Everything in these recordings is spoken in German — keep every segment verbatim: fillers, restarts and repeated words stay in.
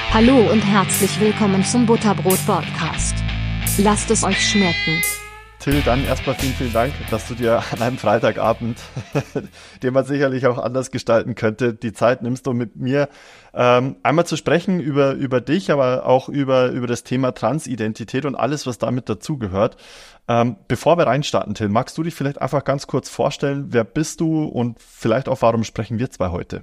Hallo und herzlich willkommen zum Butterbrot-Podcast. Lasst es euch schmecken. Till, dann erstmal vielen, vielen Dank, dass du dir an einem Freitagabend, den man sicherlich auch anders gestalten könnte, die Zeit nimmst, um mit mir ähm, einmal zu sprechen über, über dich, aber auch über, über das Thema Transidentität und alles, was damit dazugehört. Ähm, bevor wir reinstarten, Till, magst du dich vielleicht einfach ganz kurz vorstellen, wer bist du und vielleicht auch, warum sprechen wir zwei heute?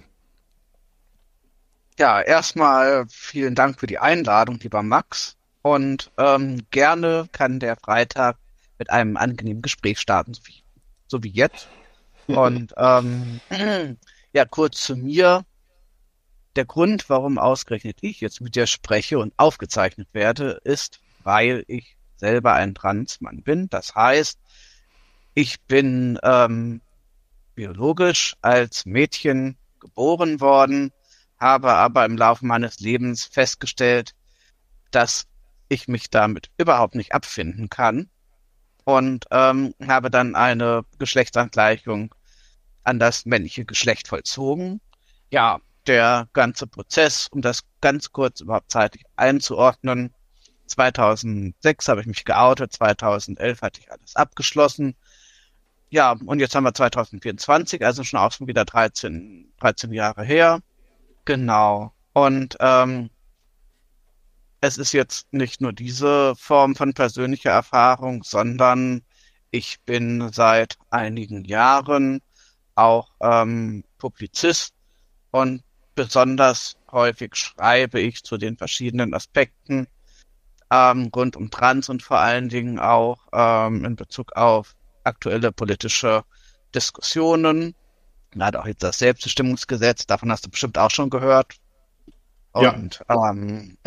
Ja, erstmal vielen Dank für die Einladung, lieber Max. Und ähm, gerne kann der Freitag mit einem angenehmen Gespräch starten, so wie, so wie jetzt. Und ähm, ja, kurz zu mir. Der Grund, warum ausgerechnet ich jetzt mit dir spreche und aufgezeichnet werde, ist, weil ich selber ein Transmann bin. Das heißt, ich bin ähm, biologisch als Mädchen geboren worden, habe aber im Laufe meines Lebens festgestellt, dass ich mich damit überhaupt nicht abfinden kann und ähm, habe dann eine Geschlechtsangleichung an das männliche Geschlecht vollzogen. Ja, der ganze Prozess, um das ganz kurz überhaupt zeitlich einzuordnen, zweitausendsechs habe ich mich geoutet, zweitausendelf hatte ich alles abgeschlossen. Ja, und jetzt haben wir zweitausendvierundzwanzig, also schon auch schon wieder dreizehn, dreizehn Jahre her. Genau. Und ähm, es ist jetzt nicht nur diese Form von persönlicher Erfahrung, sondern ich bin seit einigen Jahren auch ähm, Publizist und besonders häufig schreibe ich zu den verschiedenen Aspekten ähm, rund um Trans und vor allen Dingen auch ähm, in Bezug auf aktuelle politische Diskussionen. Gerade auch jetzt das Selbstbestimmungsgesetz, davon hast du bestimmt auch schon gehört. Und ja, ähm,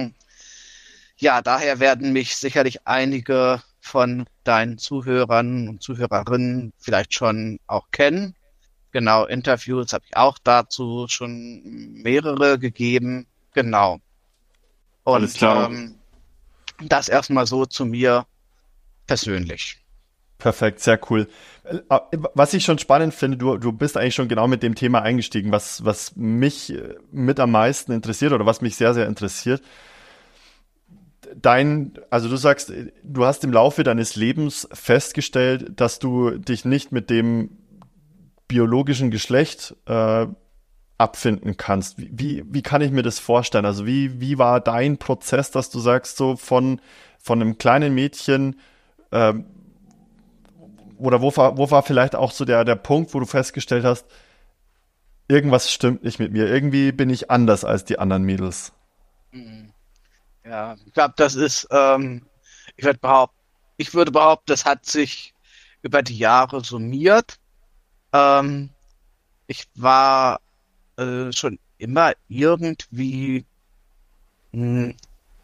ja, daher werden mich sicherlich einige von deinen Zuhörern und Zuhörerinnen vielleicht schon auch kennen. Genau, Interviews habe ich auch dazu schon mehrere gegeben. Genau. Und Alles klar. Ähm, das erstmal so zu mir persönlich. Perfekt, sehr cool. Was ich schon spannend finde, du, du bist eigentlich schon genau mit dem Thema eingestiegen, was, was mich mit am meisten interessiert oder was mich sehr, sehr interessiert. Dein, also du sagst, du hast im Laufe deines Lebens festgestellt, dass du dich nicht mit dem biologischen Geschlecht äh, abfinden kannst. Wie, wie kann ich mir das vorstellen? Also wie, wie war dein Prozess, dass du sagst, so von, von einem kleinen Mädchen, äh, oder wo war, wo war vielleicht auch so der, der Punkt, wo du festgestellt hast, irgendwas stimmt nicht mit mir, irgendwie bin ich anders als die anderen Mädels? Ja, ich glaube, das ist, ähm, ich würde behaupten, ich würde behaupten, das hat sich über die Jahre summiert. Ähm, ich war äh, schon immer irgendwie, mh,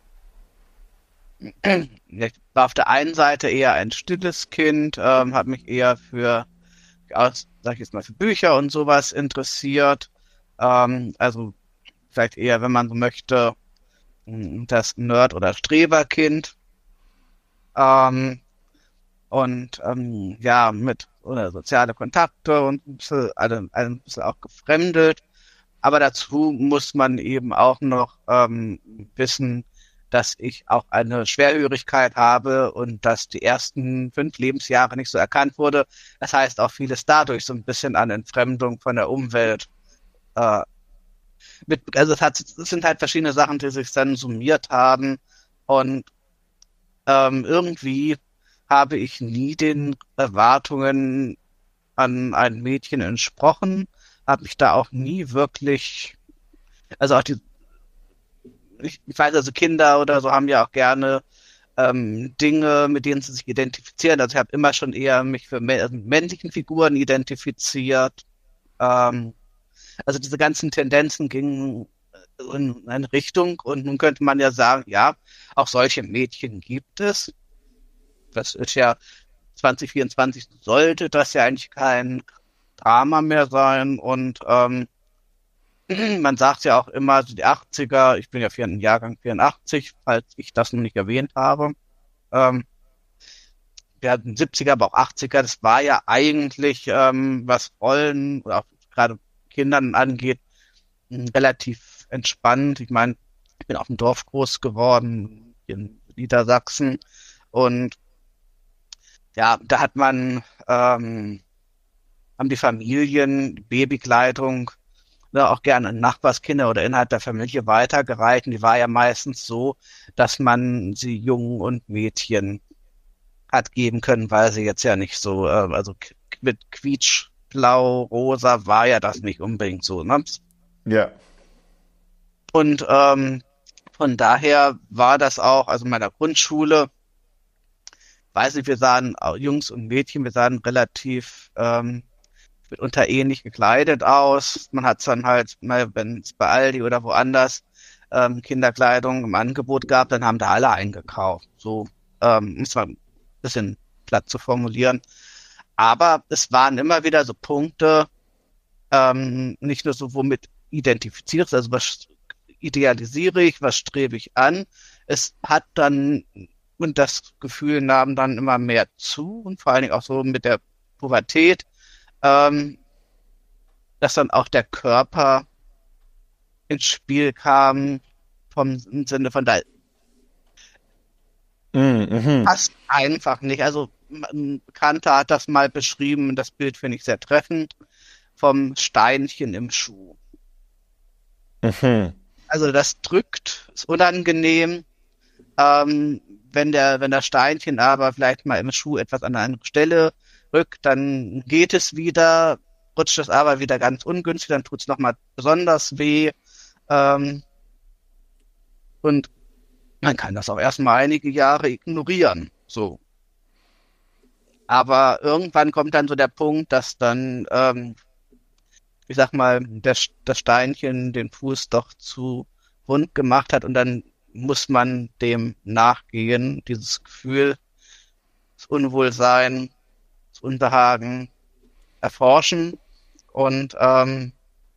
ich war auf der einen Seite eher ein stilles Kind, ähm, habe mich eher für, aus, sag ich jetzt mal, für Bücher und sowas interessiert. Ähm, also vielleicht eher, wenn man so möchte, das Nerd- oder Streberkind. Ähm, und ähm, ja, mit oder soziale Kontakte und ein bisschen, also, ein bisschen auch gefremdelt. Aber dazu muss man eben auch noch ähm, wissen, dass ich auch eine Schwerhörigkeit habe und dass die ersten fünf Lebensjahre nicht so erkannt wurde. Das heißt auch vieles dadurch so ein bisschen an Entfremdung von der Umwelt. Äh, mit, also es, hat, es sind halt verschiedene Sachen, die sich dann summiert haben. Und ähm, irgendwie habe ich nie den Erwartungen an ein Mädchen entsprochen, habe mich da auch nie wirklich, also auch die Ich, ich weiß, also Kinder oder so haben ja auch gerne ähm, Dinge, mit denen sie sich identifizieren. Also ich habe immer schon eher mich für mä- also mit männlichen Figuren identifiziert. Ähm, also diese ganzen Tendenzen gingen in eine Richtung und nun könnte man ja sagen, ja, auch solche Mädchen gibt es. Das ist ja zwanzig vierundzwanzig sollte das ja eigentlich kein Drama mehr sein und ähm, man sagt ja auch immer, so die achtziger, ich bin ja vier, Jahrgang vierundachtzig, falls ich das noch nicht erwähnt habe. Ähm, wir hatten siebziger, aber auch achtziger, das war ja eigentlich, ähm, was Rollen oder auch gerade Kindern angeht, relativ entspannt. Ich meine, bin auf dem Dorf groß geworden, in Niedersachsen. Und ja, da hat man, ähm, haben die Familien die Babykleidung ne, auch gerne an Nachbarskinder oder innerhalb der Familie weitergereicht. Und die war ja meistens so, dass man sie Jungen und Mädchen hat geben können, weil sie jetzt ja nicht so, äh, also k- mit quietsch, blau, rosa war ja das nicht unbedingt so. Ne? Ja. Und ähm, von daher war das auch, also in meiner Grundschule, weiß ich, wir sahen, auch Jungs und Mädchen, wir sahen relativ ähm, mitunter ähnlich gekleidet aus. Man hat dann halt mal, wenn es bei Aldi oder woanders ähm, Kinderkleidung im Angebot gab, dann haben da alle eingekauft. So, ähm, um es mal ein bisschen platt zu formulieren. Aber es waren immer wieder so Punkte, ähm, nicht nur so, womit identifiziert, also was idealisiere ich, was strebe ich an. Es hat dann, und das Gefühl nahm dann immer mehr zu und vor allen Dingen auch so mit der Pubertät, ähm, dass dann auch der Körper ins Spiel kam, vom im Sinne von da Mhm. passt einfach nicht. Also ein Bekannter hat das mal beschrieben, und das Bild finde ich sehr treffend, vom Steinchen im Schuh. Mhm. Also das drückt, ist unangenehm. Ähm, wenn der, wenn das Steinchen aber vielleicht mal im Schuh etwas an eine andere Stelle rückt, dann geht es wieder, rutscht es aber wieder ganz ungünstig, dann tut es nochmal besonders weh. Ähm, und man kann das auch erstmal einige Jahre ignorieren. So. Aber irgendwann kommt dann so der Punkt, dass dann, ähm, ich sag mal, der, das Steinchen den Fuß doch zu wund gemacht hat und dann muss man dem nachgehen, dieses Gefühl, das Unwohlsein, das Unbehagen erforschen. Und ähm,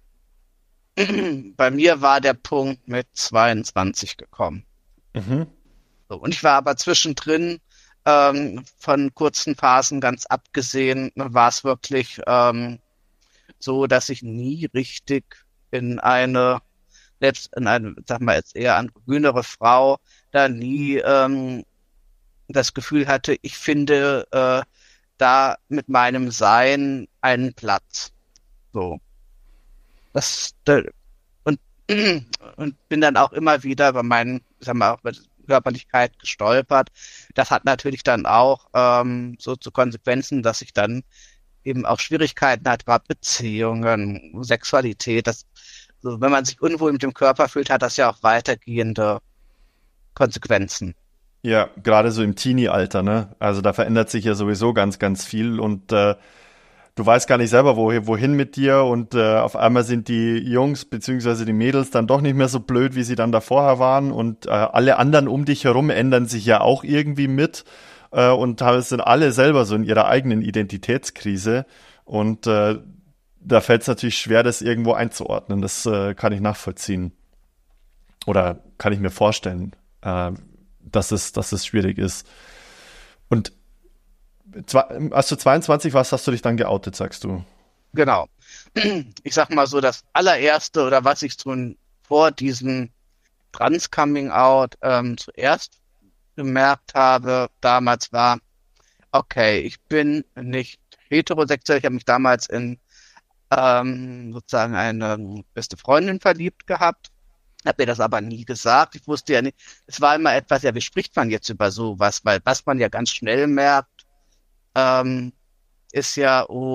bei mir war der Punkt mit zweiundzwanzig gekommen. Mhm. So, und ich war aber zwischendrin ähm, von kurzen Phasen ganz abgesehen, war es wirklich ähm, so, dass ich nie richtig in eine, selbst in eine, sag mal jetzt eher androgynere Frau, da nie ähm, das Gefühl hatte, ich finde äh, da mit meinem Sein einen Platz. So. Das, da, und, und bin dann auch immer wieder bei meinen, sag mal, auch bei der Körperlichkeit gestolpert. Das hat natürlich dann auch ähm, so zu Konsequenzen, dass ich dann eben auch Schwierigkeiten hat, gerade Beziehungen, Sexualität. Das, so, wenn man sich unwohl mit dem Körper fühlt, hat das ja auch weitergehende Konsequenzen. Ja, gerade so im Teenie-Alter, ne? Also da verändert sich ja sowieso ganz, ganz viel und äh, du weißt gar nicht selber, wohin, wohin mit dir und äh, auf einmal sind die Jungs beziehungsweise die Mädels dann doch nicht mehr so blöd, wie sie dann da vorher waren und äh, alle anderen um dich herum ändern sich ja auch irgendwie mit äh, und haben- sind alle selber so in ihrer eigenen Identitätskrise und äh, da fällt es natürlich schwer, das irgendwo einzuordnen. Das äh, kann ich nachvollziehen oder kann ich mir vorstellen, äh, dass es, dass es schwierig ist. Und Zwei- als du zweiundzwanzig warst, hast du dich dann geoutet, sagst du. Genau. Ich sag mal so, das allererste oder was ich schon vor diesem Trans-Coming-out ähm, zuerst gemerkt habe, damals war, okay, ich bin nicht heterosexuell. Ich habe mich damals in ähm, sozusagen eine beste Freundin verliebt gehabt. Habe mir das aber nie gesagt. Ich wusste ja nicht, es war immer etwas, ja, wie spricht man jetzt über sowas? Weil was man ja ganz schnell merkt, ähm, ist ja, oh,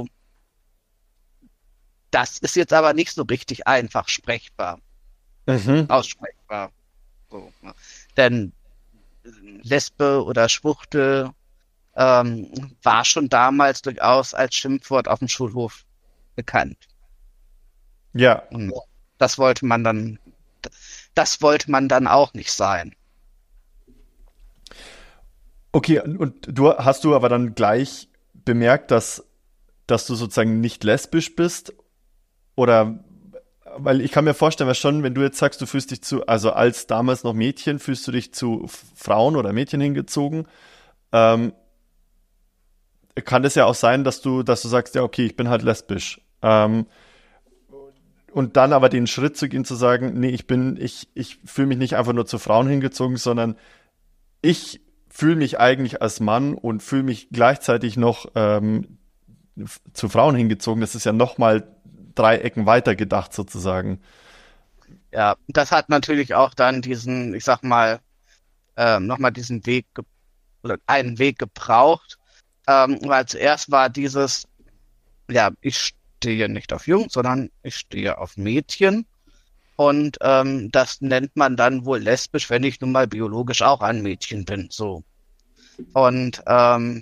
das ist jetzt aber nicht so richtig einfach sprechbar, Mhm. aussprechbar. So, ne? Denn Lesbe oder Schwuchtel ähm, war schon damals durchaus als Schimpfwort auf dem Schulhof bekannt. Ja, Und das wollte man dann, das wollte man dann auch nicht sein. okay. Und du hast du aber dann gleich bemerkt, dass, dass du sozusagen nicht lesbisch bist? Oder, weil ich kann mir vorstellen, weil schon, wenn du jetzt sagst, du fühlst dich zu, also als damals noch Mädchen, fühlst du dich zu F- Frauen oder Mädchen hingezogen, ähm, kann es ja auch sein, dass du, dass du sagst, ja, okay, ich bin halt lesbisch. Ähm, und dann aber den Schritt zu gehen, zu sagen, nee, ich bin, ich, ich fühle mich nicht einfach nur zu Frauen hingezogen, sondern ich fühle mich eigentlich als Mann und fühle mich gleichzeitig noch ähm, zu Frauen hingezogen. Das ist ja nochmal drei Ecken weiter gedacht sozusagen. Ja, das hat natürlich auch dann diesen, ich sag mal, ähm, nochmal diesen Weg ge- oder einen Weg gebraucht, ähm, weil zuerst war dieses, ja, ich stehe nicht auf Jungs, sondern ich stehe auf Mädchen. Und ähm, das nennt man dann wohl lesbisch, wenn ich nun mal biologisch auch ein Mädchen bin. So. Und ähm,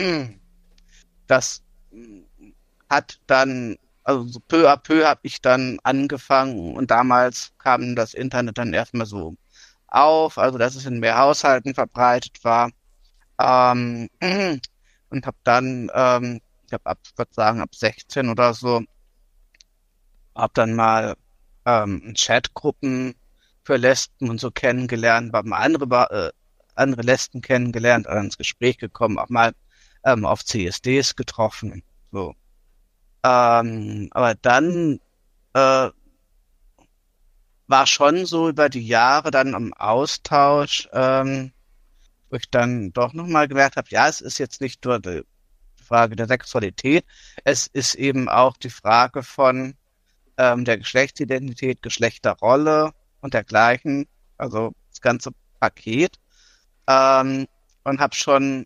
das hat dann, also so peu à peu habe ich dann angefangen und damals kam das Internet dann erstmal so auf, also dass es in mehr Haushalten verbreitet war. Ähm, und habe dann, ähm, ich habe ab, ich würde sagen, ab sechzehn oder so, habe dann mal ähm, Chatgruppen für Lesben und so kennengelernt, habe mal andere, ba- äh, andere Lesben kennengelernt, dann ins Gespräch gekommen, auch mal ähm, auf C S Ds getroffen. So. Ähm, aber dann äh, war schon so über die Jahre dann am Austausch, ähm, wo ich dann doch nochmal gemerkt habe, ja, es ist jetzt nicht nur die Frage der Sexualität, es ist eben auch die Frage von ähm, der Geschlechtsidentität, Geschlechterrolle und dergleichen, also das ganze Paket. Ähm, und habe schon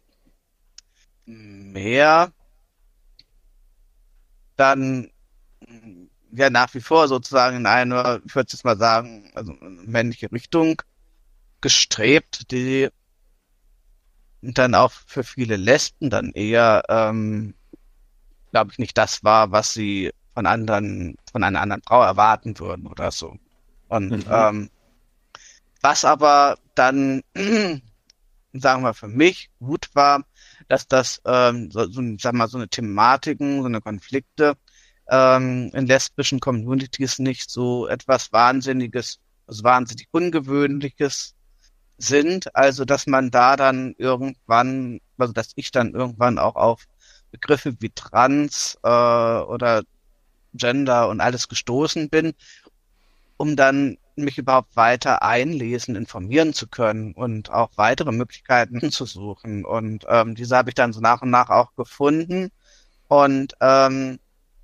mehr dann mh, ja nach wie vor sozusagen in eine, ich würde jetzt mal sagen, also eine männliche Richtung gestrebt, die dann auch für viele Lesben dann eher, ähm, glaube ich, nicht das war, was sie von anderen, von einer anderen Frau erwarten würden oder so. Und Mhm. ähm, was aber dann, sagen wir für mich gut war, dass das, ähm, so, so, sag mal, so eine Thematiken, so eine Konflikte ähm, in lesbischen Communities nicht so etwas Wahnsinniges, also wahnsinnig Ungewöhnliches sind. Also, dass man da dann irgendwann, also dass ich dann irgendwann auch auf Begriffe wie Trans äh, oder Gender und alles gestoßen bin, um dann mich überhaupt weiter einlesen, informieren zu können und auch weitere Möglichkeiten zu suchen. Und ähm, diese habe ich dann so nach und nach auch gefunden. Und ähm,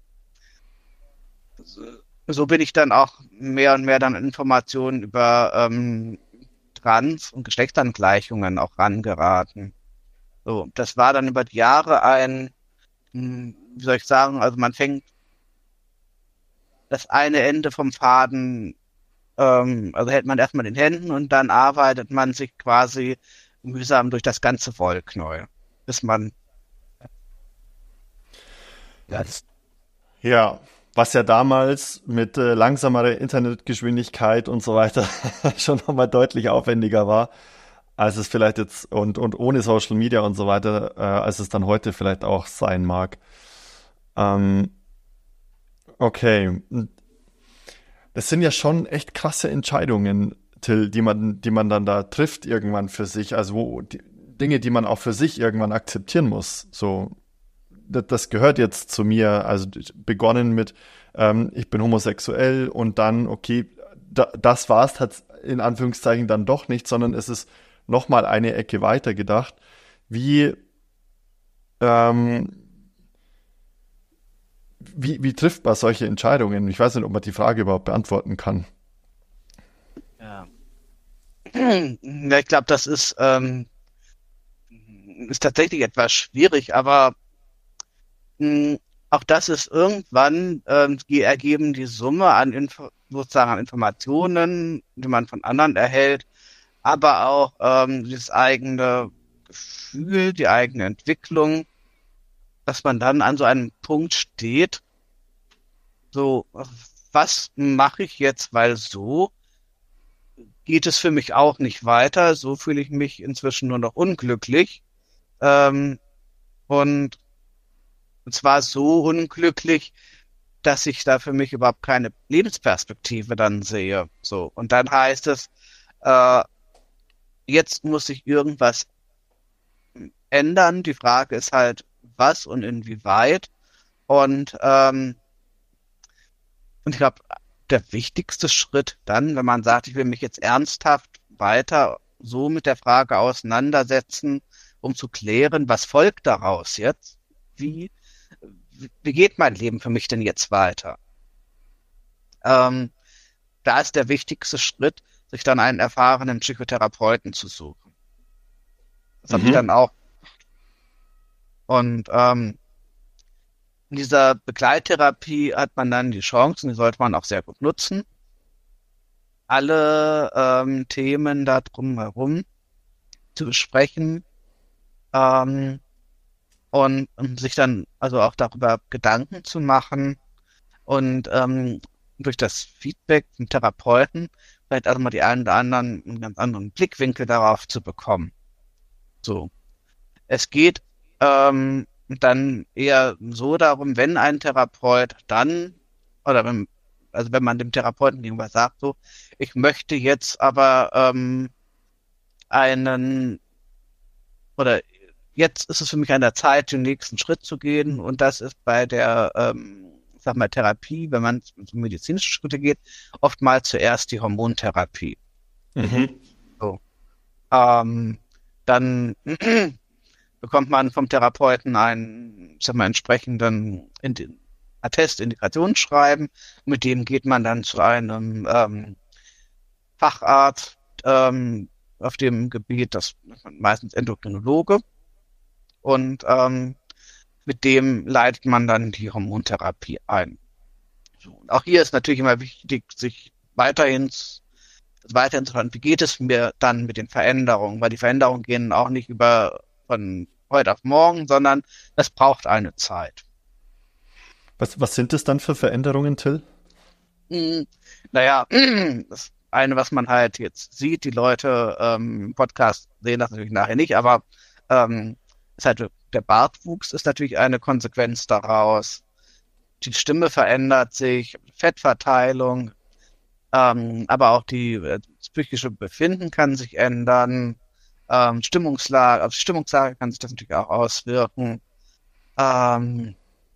so so bin ich dann auch mehr und mehr dann an Informationen über ähm, Trans- und Geschlechtsangleichungen auch rangeraten. So, das war dann über die Jahre ein, hm, wie soll ich sagen, also man fängt das eine Ende vom Faden, ähm, also hält man erstmal in den Händen und dann arbeitet man sich quasi mühsam durch das ganze Wollknäuel, bis man das, Ja, was ja damals mit äh, langsamerer Internetgeschwindigkeit und so weiter schon nochmal deutlich aufwendiger war, als es vielleicht jetzt und, und ohne Social Media und so weiter, äh, als es dann heute vielleicht auch sein mag. Ähm, okay, das sind ja schon echt krasse Entscheidungen, Till, die man, die man dann da trifft irgendwann für sich, also wo die, Dinge, die man auch für sich irgendwann akzeptieren muss. So, das, das gehört jetzt zu mir, also begonnen mit, ähm, ich bin homosexuell und dann, okay, da, das war's hat in Anführungszeichen dann doch nicht, sondern es ist nochmal eine Ecke weiter gedacht. Wie, ähm, wie, wie trifft man solche Entscheidungen? Ich weiß nicht, ob man die Frage überhaupt beantworten kann. ja. Ja, ich glaube, das ist, ähm, ist tatsächlich etwas schwierig, aber mh, auch das ist irgendwann, ähm, die ergeben die Summe an Info, sozusagen an Informationen, die man von anderen erhält, aber auch ähm, das eigene Gefühl, die eigene Entwicklung, dass man dann an so einem Punkt steht, so, was mache ich jetzt, weil so geht es für mich auch nicht weiter, so fühle ich mich inzwischen nur noch unglücklich ähm, und zwar so unglücklich, dass ich da für mich überhaupt keine Lebensperspektive dann sehe. So, und dann heißt es, äh, jetzt muss sich irgendwas ändern. Die Frage ist halt, was und inwieweit. Und, ähm, und ich glaube, der wichtigste Schritt dann, wenn man sagt, ich will mich jetzt ernsthaft weiter so mit der Frage auseinandersetzen, um zu klären, was folgt daraus jetzt? Wie, wie geht mein Leben für mich denn jetzt weiter? Ähm, da ist der wichtigste Schritt, sich dann einen erfahrenen Psychotherapeuten zu suchen. Das habe Mhm. ich dann auch. Und ähm, in dieser Begleittherapie hat man dann die Chance, und die sollte man auch sehr gut nutzen, alle ähm, Themen da drumherum zu besprechen, ähm, und um sich dann also auch darüber Gedanken zu machen und ähm, durch das Feedback vom Therapeuten vielleicht also mal die einen oder anderen einen ganz anderen Blickwinkel darauf zu bekommen. So. Es geht ähm, dann eher so darum, wenn ein Therapeut dann, oder wenn, also wenn man dem Therapeuten gegenüber sagt, so, ich möchte jetzt aber ähm, einen, oder jetzt ist es für mich an der Zeit, den nächsten Schritt zu gehen, und das ist bei der, ähm, sag mal, Therapie, wenn man um medizinische Schritte geht, oftmals zuerst die Hormontherapie. Mhm. So. Ähm, dann bekommt man vom Therapeuten einen, ich sag mal, entsprechenden Indi- Attest, Indikationsschreiben. Mit dem geht man dann zu einem ähm, Facharzt ähm, auf dem Gebiet, das meistens Endokrinologe, und ähm, mit dem leitet man dann die Hormontherapie ein. So, und auch hier ist natürlich immer wichtig, sich weiterhin weiterhin zu fragen, wie geht es mir dann mit den Veränderungen, weil die Veränderungen gehen auch nicht über von heute auf morgen, sondern es braucht eine Zeit. Was, was sind es dann für Veränderungen, Till? Hm, naja, das eine, was man halt jetzt sieht, die Leute ähm, im Podcast sehen das natürlich nachher nicht, aber ähm, ist halt, der Bartwuchs ist natürlich eine Konsequenz daraus. Die Stimme verändert sich, Fettverteilung, ähm, aber auch die äh, das psychische Befinden kann sich ändern. Ähm, Stimmungslage, auf die Stimmungslage kann sich das natürlich auch auswirken. Ähm,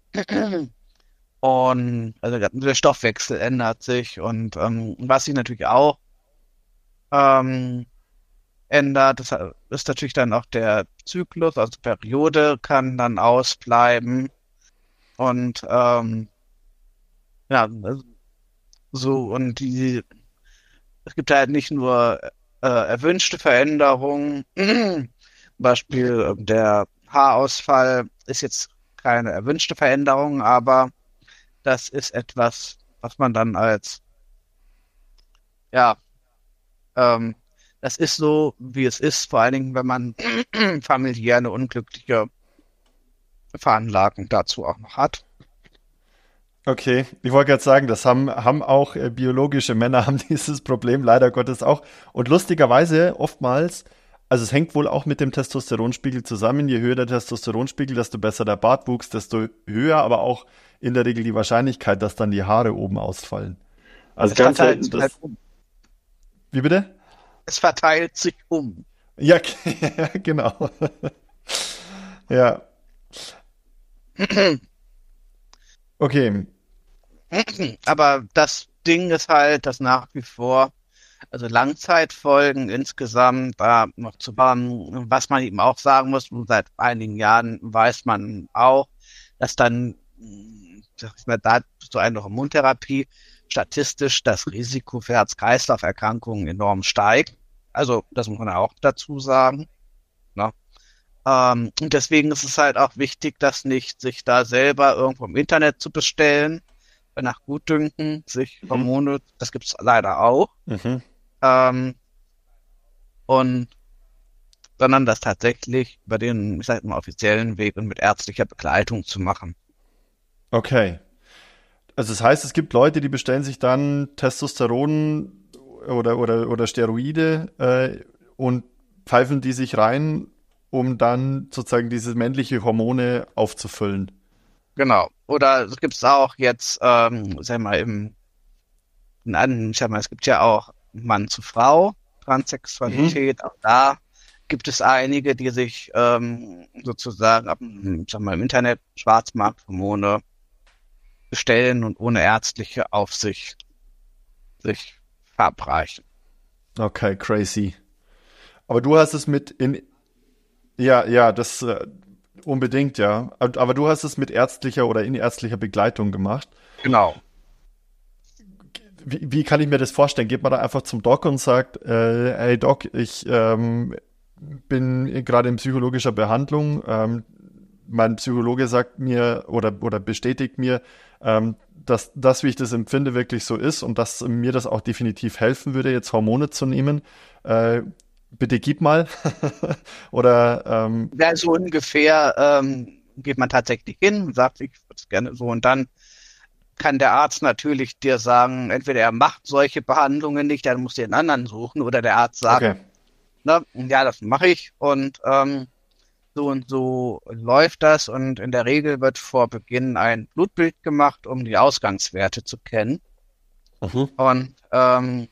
und also der Stoffwechsel ändert sich, und ähm, was sich natürlich auch ähm, ändert, das ist natürlich dann auch der Zyklus, also Periode kann dann ausbleiben, und ähm, ja, so, und die, es gibt halt nicht nur äh, erwünschte Veränderungen, zum Beispiel äh, der Haarausfall ist jetzt keine erwünschte Veränderung, aber das ist etwas, was man dann als, ja, ähm, das ist so, wie es ist, vor allen Dingen, wenn man familiär eine unglückliche Veranlagung dazu auch noch hat. Okay, ich wollte gerade sagen, das haben, haben auch äh, biologische Männer haben dieses Problem leider Gottes auch. Und lustigerweise oftmals, also es hängt wohl auch mit dem Testosteronspiegel zusammen. Je höher der Testosteronspiegel, desto besser der Bartwuchs, desto höher aber auch in der Regel die Wahrscheinlichkeit, dass dann die Haare oben ausfallen. Also Es ganz verteilt selten sich halt das. um. Wie bitte? Es verteilt sich um. Ja, ja, genau. Ja, okay. Aber das Ding ist halt, dass nach wie vor, also Langzeitfolgen insgesamt da noch zu haben, was man eben auch sagen muss, und seit einigen Jahren weiß man auch, dass dann, sag ich mal, da so eine Hormontherapie statistisch das Risiko für Herz-Kreislauf-Erkrankungen enorm steigt. Also das muss man auch dazu sagen. Ne? Ähm, und deswegen ist es halt auch wichtig, das nicht sich da selber irgendwo im Internet zu bestellen, nach Gutdünken, sich Mhm. Hormone, das gibt's leider auch. Mhm. Ähm, und sondern das tatsächlich über den, ich sag mal, offiziellen Weg und mit ärztlicher Begleitung zu machen. Okay. Also das heißt, es gibt Leute, die bestellen sich dann Testosteron oder, oder, oder Steroide äh, und pfeifen die sich rein, um dann sozusagen diese männliche Hormone aufzufüllen. Genau. Oder es gibt's auch jetzt, ähm, sag mal, im, in anderen, ich sag mal, es gibt ja auch Mann zu Frau, Mhm. Transsexualität, auch da gibt es einige, die sich ähm, sozusagen ab, ich sag mal, im Internet Schwarzmarkthormone bestellen und ohne ärztliche Aufsicht sich verabreichen. Okay, crazy. Aber du hast es mit in, ja, ja, das äh, unbedingt, ja. Aber aber du hast es mit ärztlicher oder inärztlicher Begleitung gemacht. Genau. Wie, wie kann ich mir das vorstellen? Geht man da einfach zum Doc und sagt, äh, hey Doc, ich ähm, bin gerade in psychologischer Behandlung. Ähm, mein Psychologe sagt mir oder, oder bestätigt mir, ähm, dass das, wie ich das empfinde, wirklich so ist und dass mir das auch definitiv helfen würde, jetzt Hormone zu nehmen. Äh, bitte gib mal. Oder ähm, Ja, so ungefähr ähm, geht man tatsächlich hin und sagt, ich würde es gerne so. Und dann kann der Arzt natürlich dir sagen, entweder er macht solche Behandlungen nicht, dann musst du den anderen suchen. Oder der Arzt sagt, okay. ne, ja, das mache ich. Und ähm, so und so läuft das. Und in der Regel wird vor Beginn ein Blutbild gemacht, um die Ausgangswerte zu kennen. Mhm. Und ähm,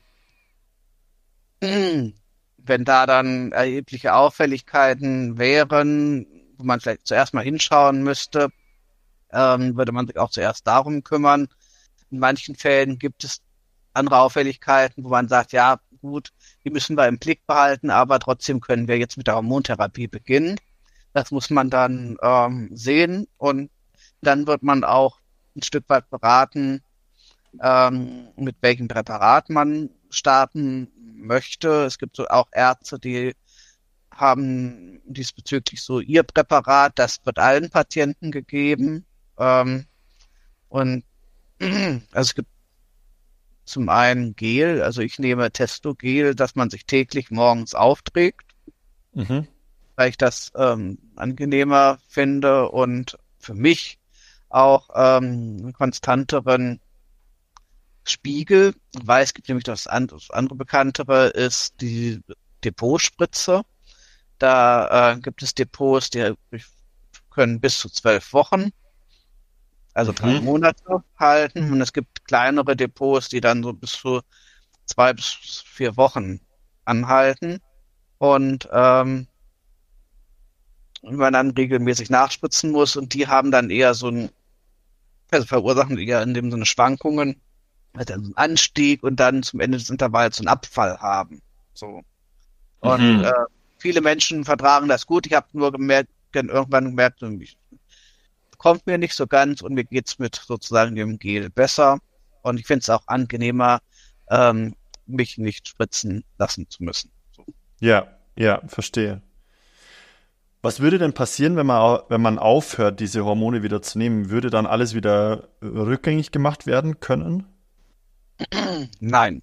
wenn da dann erhebliche Auffälligkeiten wären, wo man vielleicht zuerst mal hinschauen müsste, ähm, würde man sich auch zuerst darum kümmern. In manchen Fällen gibt es andere Auffälligkeiten, wo man sagt, ja, gut, die müssen wir im Blick behalten, aber trotzdem können wir jetzt mit der Hormontherapie beginnen. Das muss man dann ähm, sehen und dann wird man auch ein Stück weit beraten, ähm, mit welchem Präparat man starten möchte. Es gibt so auch Ärzte, die haben diesbezüglich so ihr Präparat, das wird allen Patienten gegeben. Ähm, und also es gibt zum einen Gel, also ich nehme Testogel, das man sich täglich morgens aufträgt, Mhm. weil ich das ähm, angenehmer finde und für mich auch ähm, einen konstanteren Spiegel, weil es gibt nämlich das andere, das andere bekanntere ist die Depotspritze. Da äh, gibt es Depots, die können bis zu zwölf Wochen, also Mhm. drei Monate halten. Und es gibt kleinere Depots, die dann so bis zu zwei bis vier Wochen anhalten. Und ähm, man dann regelmäßig nachspritzen muss. Und die haben dann eher so ein, also verursachen eher in dem Sinne Schwankungen, halt dann so einen Anstieg und dann zum Ende des Intervalls so einen Abfall haben. So. Und Mhm. äh, viele Menschen vertragen das gut. Ich habe nur gemerkt, dann irgendwann gemerkt, ich kommt mir nicht so ganz und mir geht's mit sozusagen dem Gel besser. Und ich finde es auch angenehmer, ähm, mich nicht spritzen lassen zu müssen. So. Ja, ja, verstehe. Was würde denn passieren, wenn man, au- wenn man aufhört, diese Hormone wieder zu nehmen? Würde dann alles wieder rückgängig gemacht werden können? Nein.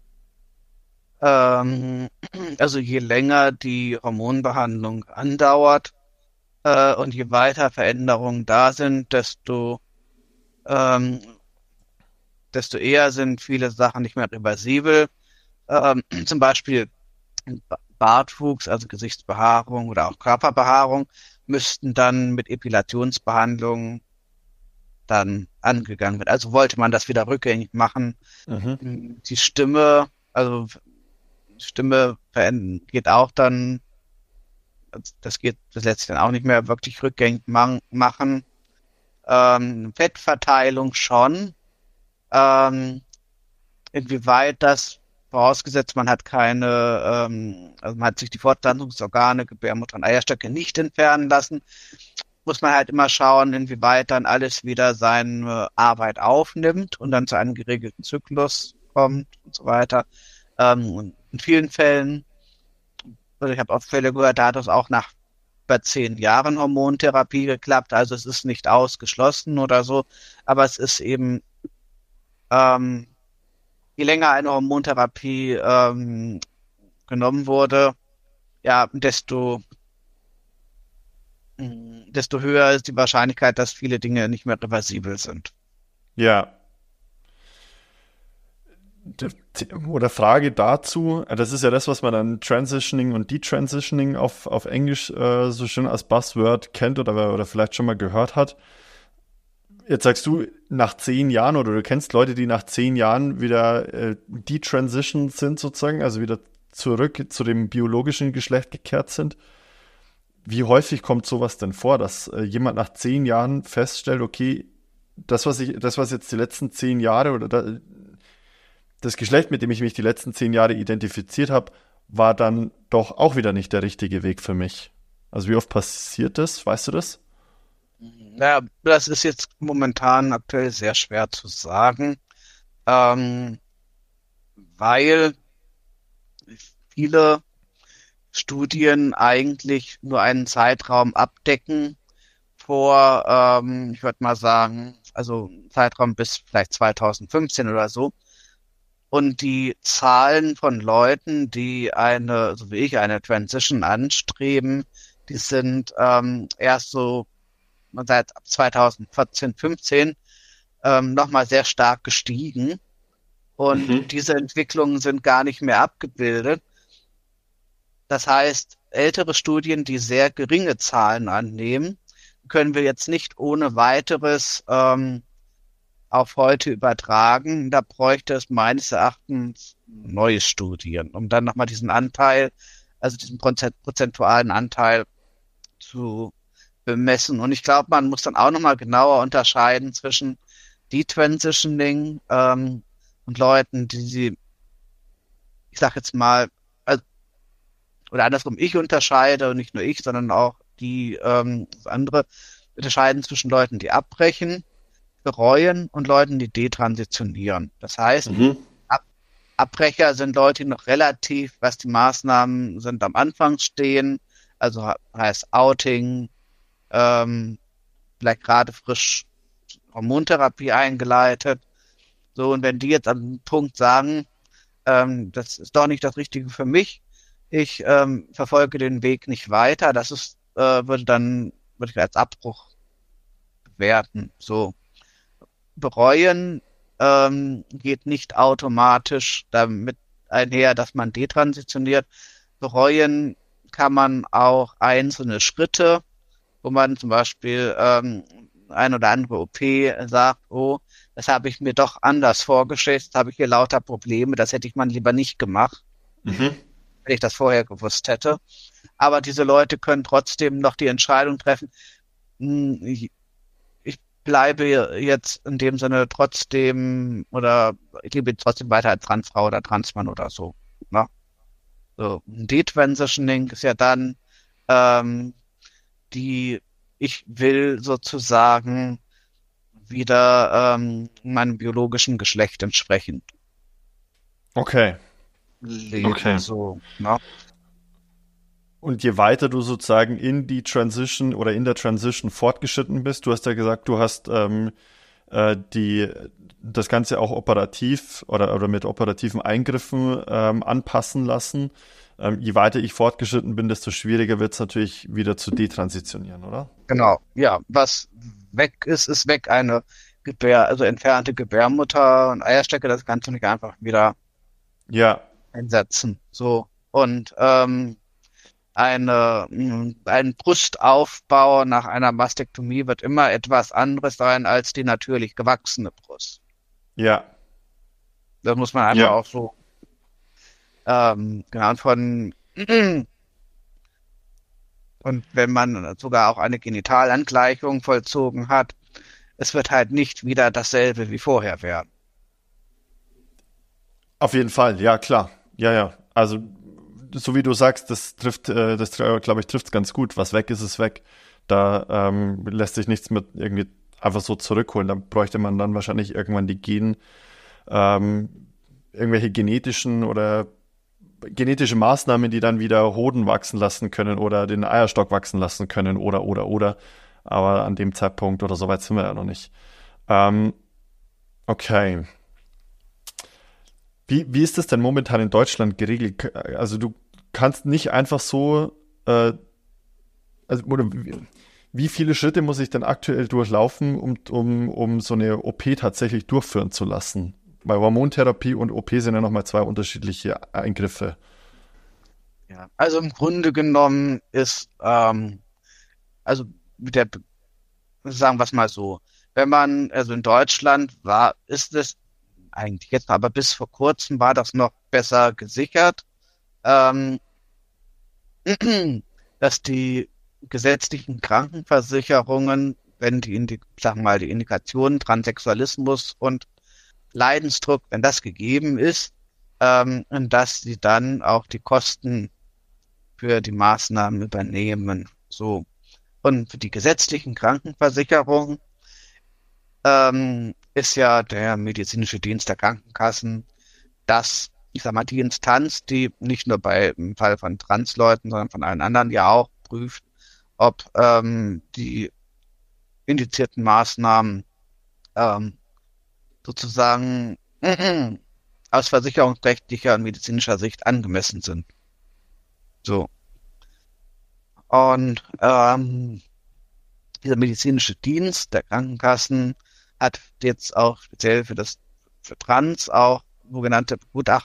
Ähm, also je länger die Hormonbehandlung andauert äh, und je weiter Veränderungen da sind, desto ähm, desto eher sind viele Sachen nicht mehr reversibel. Ähm, zum Beispiel Bartwuchs, also Gesichtsbehaarung oder auch Körperbehaarung, müssten dann mit Epilationsbehandlungen dann angegangen werden. Also wollte man das wieder rückgängig machen. Mhm. Die Stimme, also die Stimme verändern, geht auch dann, das geht, das lässt sich dann auch nicht mehr wirklich rückgängig man- machen. Ähm, Fettverteilung schon. Ähm, inwieweit das, vorausgesetzt man hat keine, ähm, also man hat sich die Fortpflanzungsorgane, Gebärmutter und Eierstöcke nicht entfernen lassen, muss man halt immer schauen, inwieweit dann alles wieder seine Arbeit aufnimmt und dann zu einem geregelten Zyklus kommt und so weiter. Ähm, und in vielen Fällen, also ich habe auch Fälle gehört, da hat es auch nach über zehn Jahren Hormontherapie geklappt, also es ist nicht ausgeschlossen oder so, aber es ist eben, ähm, je länger eine Hormontherapie ähm, genommen wurde, ja, desto mh, desto höher ist die Wahrscheinlichkeit, dass viele Dinge nicht mehr reversibel sind. Ja. D- t- Oder Frage dazu, äh, das ist ja das, was man dann Transitioning und Detransitioning auf, auf Englisch äh, so schön als Buzzword kennt oder, oder vielleicht schon mal gehört hat. Jetzt sagst du, nach zehn Jahren oder du kennst Leute, die nach zehn Jahren wieder äh, detransitioned sind sozusagen, also wieder zurück zu dem biologischen Geschlecht gekehrt sind. Wie häufig kommt sowas denn vor, dass äh, jemand nach zehn Jahren feststellt, okay, das, was ich, das, was jetzt die letzten zehn Jahre oder da, das Geschlecht, mit dem ich mich die letzten zehn Jahre identifiziert habe, war dann doch auch wieder nicht der richtige Weg für mich. Also wie oft passiert das? Weißt du das? Naja, das ist jetzt momentan aktuell sehr schwer zu sagen, ähm, weil viele Studien eigentlich nur einen Zeitraum abdecken vor, ähm, ich würde mal sagen, also Zeitraum bis vielleicht zweitausendfünfzehn oder so. Und die Zahlen von Leuten, die eine, so wie ich, eine Transition anstreben, die sind ähm, erst so seit zweitausendvierzehn, fünfzehn ähm, nochmal sehr stark gestiegen. Und Mhm. diese Entwicklungen sind gar nicht mehr abgebildet. Das heißt, ältere Studien, die sehr geringe Zahlen annehmen, können wir jetzt nicht ohne weiteres ähm, auf heute übertragen. Da bräuchte es meines Erachtens neue Studien, um dann nochmal diesen Anteil, also diesen prozentualen Anteil zu bemessen. Und ich glaube, man muss dann auch nochmal genauer unterscheiden zwischen Detransitioning ähm, und Leuten, die sie, ich sag jetzt mal, also, oder andersrum, ich unterscheide, und nicht nur ich, sondern auch die ähm, andere, unterscheiden zwischen Leuten, die abbrechen, bereuen und Leuten, die detransitionieren. Das heißt, Mhm. Ab Abbrecher sind Leute, die noch relativ, was die Maßnahmen sind, am Anfang stehen, also heißt Outing, ähm, vielleicht gerade frisch Hormontherapie eingeleitet. So, und wenn die jetzt an einem Punkt sagen, ähm, das ist doch nicht das Richtige für mich, ich ähm, verfolge den Weg nicht weiter, das ist, äh, würde dann, würde ich als Abbruch bewerten. So. Bereuen ähm, geht nicht automatisch damit einher, dass man detransitioniert. Bereuen kann man auch einzelne Schritte, wo man zum Beispiel ähm, ein oder andere O P sagt, oh, das habe ich mir doch anders vorgestellt, jetzt habe ich hier lauter Probleme, das hätte ich mal lieber nicht gemacht, Mhm. wenn ich das vorher gewusst hätte. Aber diese Leute können trotzdem noch die Entscheidung treffen, hm, ich bleibe jetzt in dem Sinne trotzdem oder ich lebe trotzdem weiter als Transfrau oder Transmann oder so. Ne? So, ein Detransitioning ist ja dann ähm, die, ich will sozusagen wieder ähm, meinem biologischen Geschlecht entsprechend Okay. leben. Okay. So, ne? Und je weiter du sozusagen in die Transition oder in der Transition fortgeschritten bist, du hast ja gesagt, du hast ähm, äh, die das Ganze auch operativ oder, oder mit operativen Eingriffen ähm, anpassen lassen. Ähm, je weiter ich fortgeschritten bin, desto schwieriger wird es natürlich wieder zu detransitionieren, oder? Genau, ja, was weg ist, ist weg. Eine Gebär, also entfernte Gebärmutter und Eierstöcke, das kannst du nicht einfach wieder Ja. einsetzen. So. Und ähm, eine, mh, ein Brustaufbau nach einer Mastektomie wird immer etwas anderes sein als die natürlich gewachsene Brust. Ja. Das muss man einfach Ja. auch so, ähm, genau, und von, und wenn man sogar auch eine Genitalangleichung vollzogen hat, es wird halt nicht wieder dasselbe wie vorher werden. Auf jeden Fall, ja, klar. Ja, ja. Also, so wie du sagst, das trifft, äh, das glaube ich, trifft ganz gut. Was weg ist, ist weg. Da ähm, lässt sich nichts mit irgendwie einfach so zurückholen. Da bräuchte man dann wahrscheinlich irgendwann die Gen, ähm, irgendwelche genetischen oder genetische Maßnahmen, die dann wieder Hoden wachsen lassen können oder den Eierstock wachsen lassen können oder, oder, oder. Aber an dem Zeitpunkt oder so weit sind wir ja noch nicht. Ähm, okay. Wie, wie ist das denn momentan in Deutschland geregelt? Also du kannst nicht einfach so, äh, also, oder wie, wie viele Schritte muss ich denn aktuell durchlaufen, um, um, um so eine O P tatsächlich durchführen zu lassen? Weil Hormontherapie und O P sind ja nochmal zwei unterschiedliche Eingriffe. Ja, also im Grunde genommen ist, ähm, also mit der, sagen wir es mal so, wenn man, also in Deutschland war, ist es eigentlich jetzt, aber bis vor kurzem war das noch besser gesichert, ähm, dass die gesetzlichen Krankenversicherungen, wenn die, Indi sagen wir mal, die Indikationen Transsexualismus und Leidensdruck, wenn das gegeben ist, ähm, dass sie dann auch die Kosten für die Maßnahmen übernehmen. So. Und für die gesetzlichen Krankenversicherungen ähm, ist ja der medizinische Dienst der Krankenkassen das, ich sag mal, die Instanz, die nicht nur bei im Fall von Transleuten, sondern von allen anderen ja auch prüft, ob ähm, die indizierten Maßnahmen ähm, sozusagen äh, aus versicherungsrechtlicher und medizinischer Sicht angemessen sind. So. Und ähm, dieser medizinische Dienst der Krankenkassen hat jetzt auch speziell für das für Trans auch sogenannte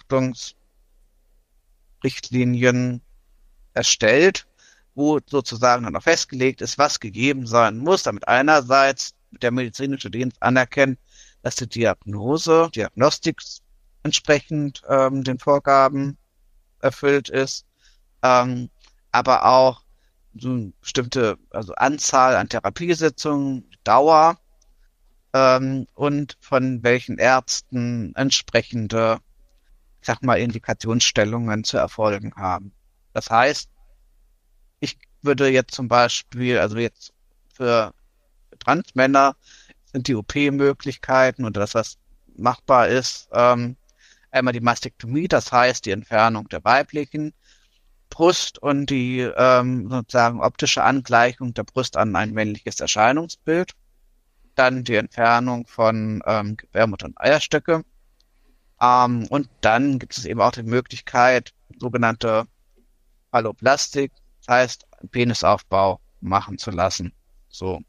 Begutachtungsrichtlinien erstellt, wo sozusagen dann auch festgelegt ist, was gegeben sein muss, damit einerseits der medizinische Dienst anerkennt, dass die Diagnose, Diagnostik entsprechend ähm, den Vorgaben erfüllt ist, ähm, aber auch so eine bestimmte also Anzahl an Therapiesitzungen, Dauer ähm, und von welchen Ärzten entsprechende, ich sag mal, Indikationsstellungen zu erfolgen haben. Das heißt, ich würde jetzt zum Beispiel, also jetzt für Transmänner sind die O P-Möglichkeiten und das, was machbar ist, ähm, einmal die Mastektomie, das heißt die Entfernung der weiblichen Brust und die ähm, sozusagen optische Angleichung der Brust an ein männliches Erscheinungsbild. Dann die Entfernung von ähm, Gebärmutter und Eierstöcke. Ähm, und dann gibt es eben auch die Möglichkeit, sogenannte Phalloplastik, das heißt Penisaufbau machen zu lassen. So.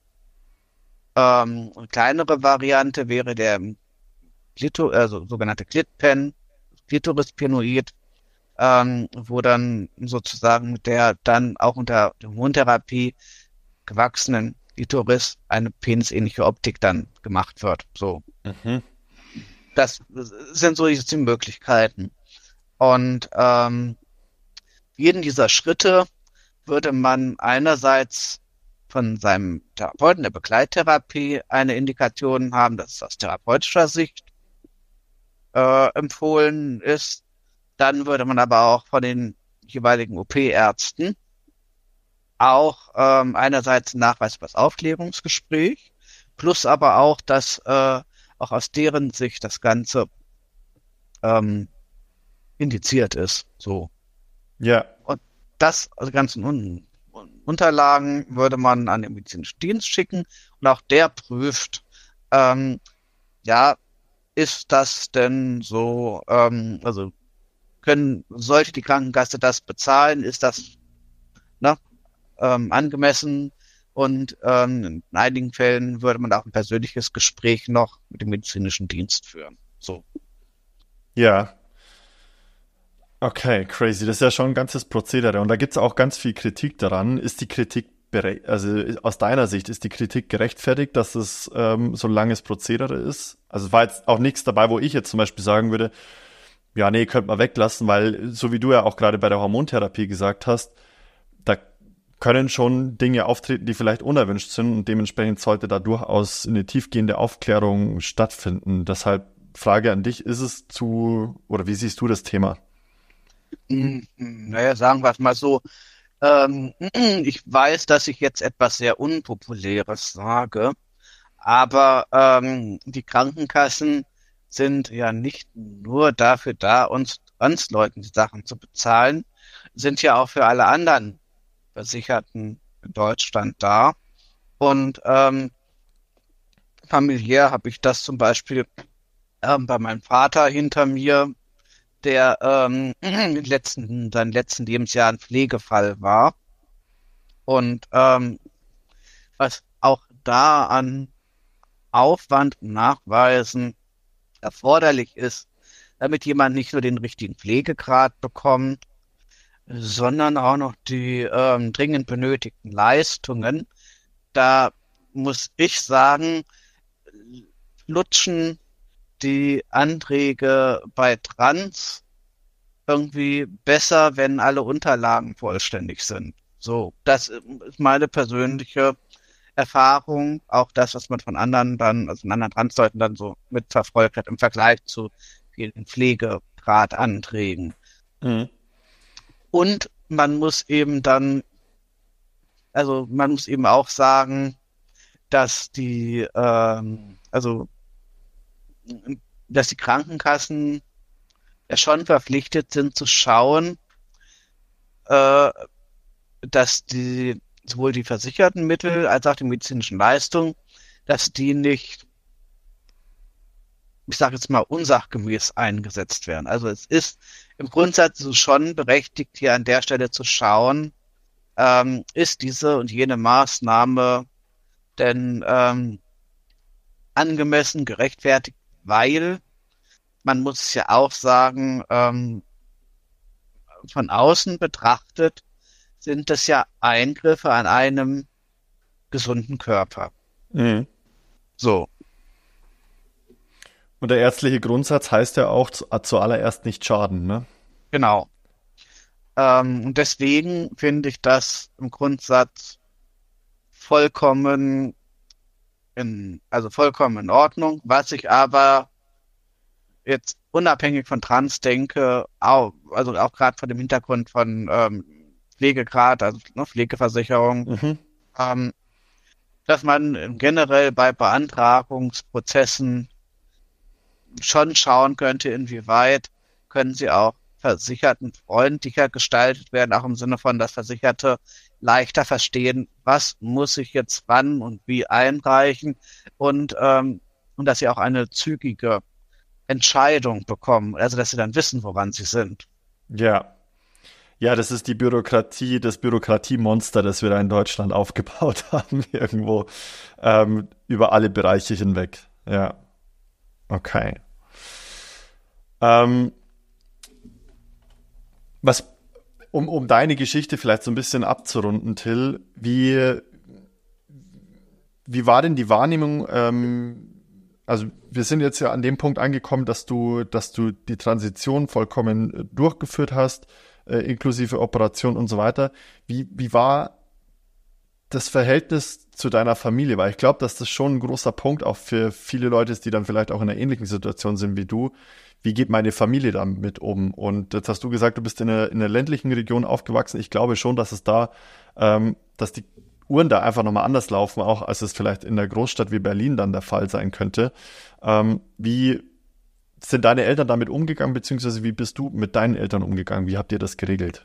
Ähm, eine kleinere Variante wäre der Klito, also sogenannte Klitpen, Klitorispenoid, ähm, wo dann sozusagen mit der dann auch unter der Hormontherapie gewachsenen Klitoris eine penisähnliche Optik dann gemacht wird. So. Mhm. Das sind so die Möglichkeiten. Und ähm, jeden dieser Schritte würde man einerseits von seinem Therapeuten der Begleittherapie eine Indikation haben, dass es aus therapeutischer Sicht äh, empfohlen ist. Dann würde man aber auch von den jeweiligen O P-Ärzten auch ähm, einerseits einen Nachweis über das Aufklärungsgespräch, plus aber auch, dass äh, auch aus deren Sicht das Ganze ähm, indiziert ist. So. Ja. Und das, also ganzen Un Unterlagen würde man an den medizinischen Dienst schicken und auch der prüft, ähm, ja, ist das denn so, ähm, also können, sollte die Krankenkasse das bezahlen, ist das ne, ähm, angemessen und ähm, in einigen Fällen würde man auch ein persönliches Gespräch noch mit dem medizinischen Dienst führen. So. Ja. Okay, crazy. Das ist ja schon ein ganzes Prozedere. Und da gibt es auch ganz viel Kritik daran. Ist die Kritik, bere- also aus deiner Sicht, ist die Kritik gerechtfertigt, dass es ähm, so ein langes Prozedere ist? Also es war jetzt auch nichts dabei, wo ich jetzt zum Beispiel sagen würde, ja, nee, könnte man weglassen, weil so wie du ja auch gerade bei der Hormontherapie gesagt hast, da können schon Dinge auftreten, die vielleicht unerwünscht sind und dementsprechend sollte da durchaus eine tiefgehende Aufklärung stattfinden. Deshalb Frage an dich, ist es zu, oder wie siehst du das Thema? Hm, Naja, sagen wir es mal so. Ähm, ich weiß, dass ich jetzt etwas sehr Unpopuläres sage, aber ähm, die Krankenkassen sind ja nicht nur dafür da, uns Transleuten die Sachen zu bezahlen, sind ja auch für alle anderen Versicherten in Deutschland da. Und ähm, familiär habe ich das zum Beispiel ähm, bei meinem Vater hinter mir, der ähm, in den letzten, seinen letzten Lebensjahr ein Pflegefall war. Und ähm, was auch da an Aufwand und Nachweisen erforderlich ist, damit jemand nicht nur den richtigen Pflegegrad bekommt, sondern auch noch die ähm, dringend benötigten Leistungen. Da muss ich sagen, lutschen die Anträge bei Trans irgendwie besser, wenn alle Unterlagen vollständig sind. So, das ist meine persönliche Erfahrung, auch das, was man von anderen dann, also von anderen Transleuten dann so mitverfolgt hat im Vergleich zu vielen Pflegegrad-Anträgen. Mhm. Und man muss eben dann, also man muss eben auch sagen, dass die, ähm, also dass die Krankenkassen ja schon verpflichtet sind zu schauen, äh, dass die sowohl die versicherten Mittel als auch die medizinischen Leistungen, dass die nicht, ich sage jetzt mal, unsachgemäß eingesetzt werden. Also es ist im Grundsatz so schon berechtigt, hier an der Stelle zu schauen, ähm, ist diese und jene Maßnahme denn ähm, angemessen, gerechtfertigt, weil man muss es ja auch sagen, ähm, von außen betrachtet sind das ja Eingriffe an einem gesunden Körper. Mhm. So. Und der ärztliche Grundsatz heißt ja auch zu, zuallererst nicht schaden, ne? Genau. Ähm, und deswegen finde ich das im Grundsatz vollkommen in, also vollkommen in Ordnung. Was ich aber jetzt unabhängig von Trans denke, auch, also auch gerade von dem Hintergrund von ähm, Pflegegrad, also ne, Pflegeversicherung, Mhm. ähm, dass man generell bei Beantragungsprozessen schon schauen könnte, inwieweit können sie auch versichertenfreundlicher gestaltet werden, auch im Sinne von, dass Versicherte leichter verstehen, was muss ich jetzt wann und wie einreichen und, ähm, und dass sie auch eine zügige Entscheidung bekommen, also dass sie dann wissen, woran sie sind. Ja. Ja, das ist die Bürokratie, das Bürokratiemonster, das wir da in Deutschland aufgebaut haben, irgendwo ähm, über alle Bereiche hinweg. Ja. Okay. Ähm, was, um, um deine Geschichte vielleicht so ein bisschen abzurunden, Till, wie, wie war denn die Wahrnehmung? Ähm, also wir sind jetzt ja an dem Punkt angekommen, dass du, dass du die Transition vollkommen äh, durchgeführt hast, äh, inklusive Operation und so weiter. Wie, wie war das Verhältnis zu deiner Familie? Weil ich glaube, dass das schon ein großer Punkt auch für viele Leute ist, die dann vielleicht auch in einer ähnlichen Situation sind wie du. Wie geht meine Familie damit um? Und jetzt hast du gesagt, du bist in einer, in einer ländlichen Region aufgewachsen. Ich glaube schon, dass es da, ähm, dass die Uhren da einfach nochmal anders laufen, auch als es vielleicht in einer Großstadt wie Berlin dann der Fall sein könnte. Ähm, wie sind deine Eltern damit umgegangen, beziehungsweise wie bist du mit deinen Eltern umgegangen? Wie habt ihr das geregelt?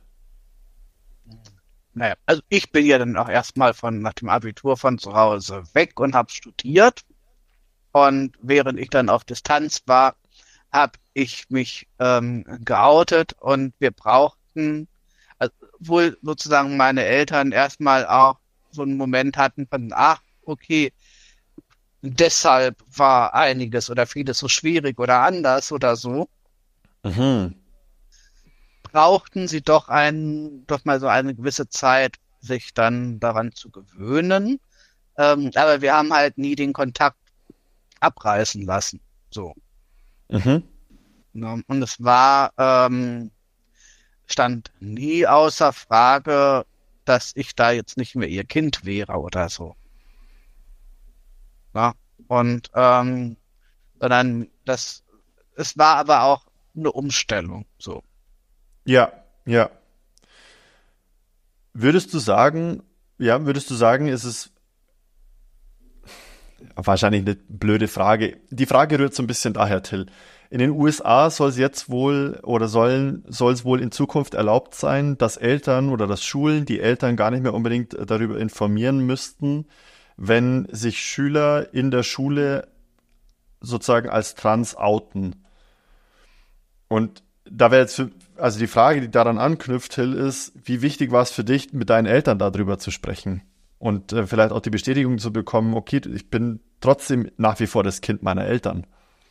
Naja, also ich bin ja dann auch erstmal von nach dem Abitur von zu Hause weg und habe studiert. Und während ich dann auf Distanz war, habe ich mich ähm, geoutet und wir brauchten, also wohl sozusagen meine Eltern erstmal auch so einen Moment hatten von, ach, okay, deshalb war einiges oder vieles so schwierig oder anders oder so, Mhm. brauchten sie doch ein, doch mal so eine gewisse Zeit, sich dann daran zu gewöhnen. Ähm, aber wir haben halt nie den Kontakt abreißen lassen. So. Mhm. Ne? Und es war, ähm, stand nie außer Frage, dass ich da jetzt nicht mehr ihr Kind wäre oder so. Ja? Und ähm, sondern das, es war aber auch eine Umstellung. So. Ja, ja. Würdest du sagen, ja, würdest du sagen, ist es wahrscheinlich eine blöde Frage. Die Frage rührt so ein bisschen daher, Till. In den U S A soll es jetzt wohl oder sollen, soll es wohl in Zukunft erlaubt sein, dass Eltern oder dass Schulen die Eltern gar nicht mehr unbedingt darüber informieren müssten, wenn sich Schüler in der Schule sozusagen als trans outen. Und da wäre jetzt, für, also die Frage, die daran anknüpft, Till, ist, wie wichtig war es für dich, mit deinen Eltern darüber zu sprechen? Und äh, vielleicht auch die Bestätigung zu bekommen, okay, ich bin trotzdem nach wie vor das Kind meiner Eltern.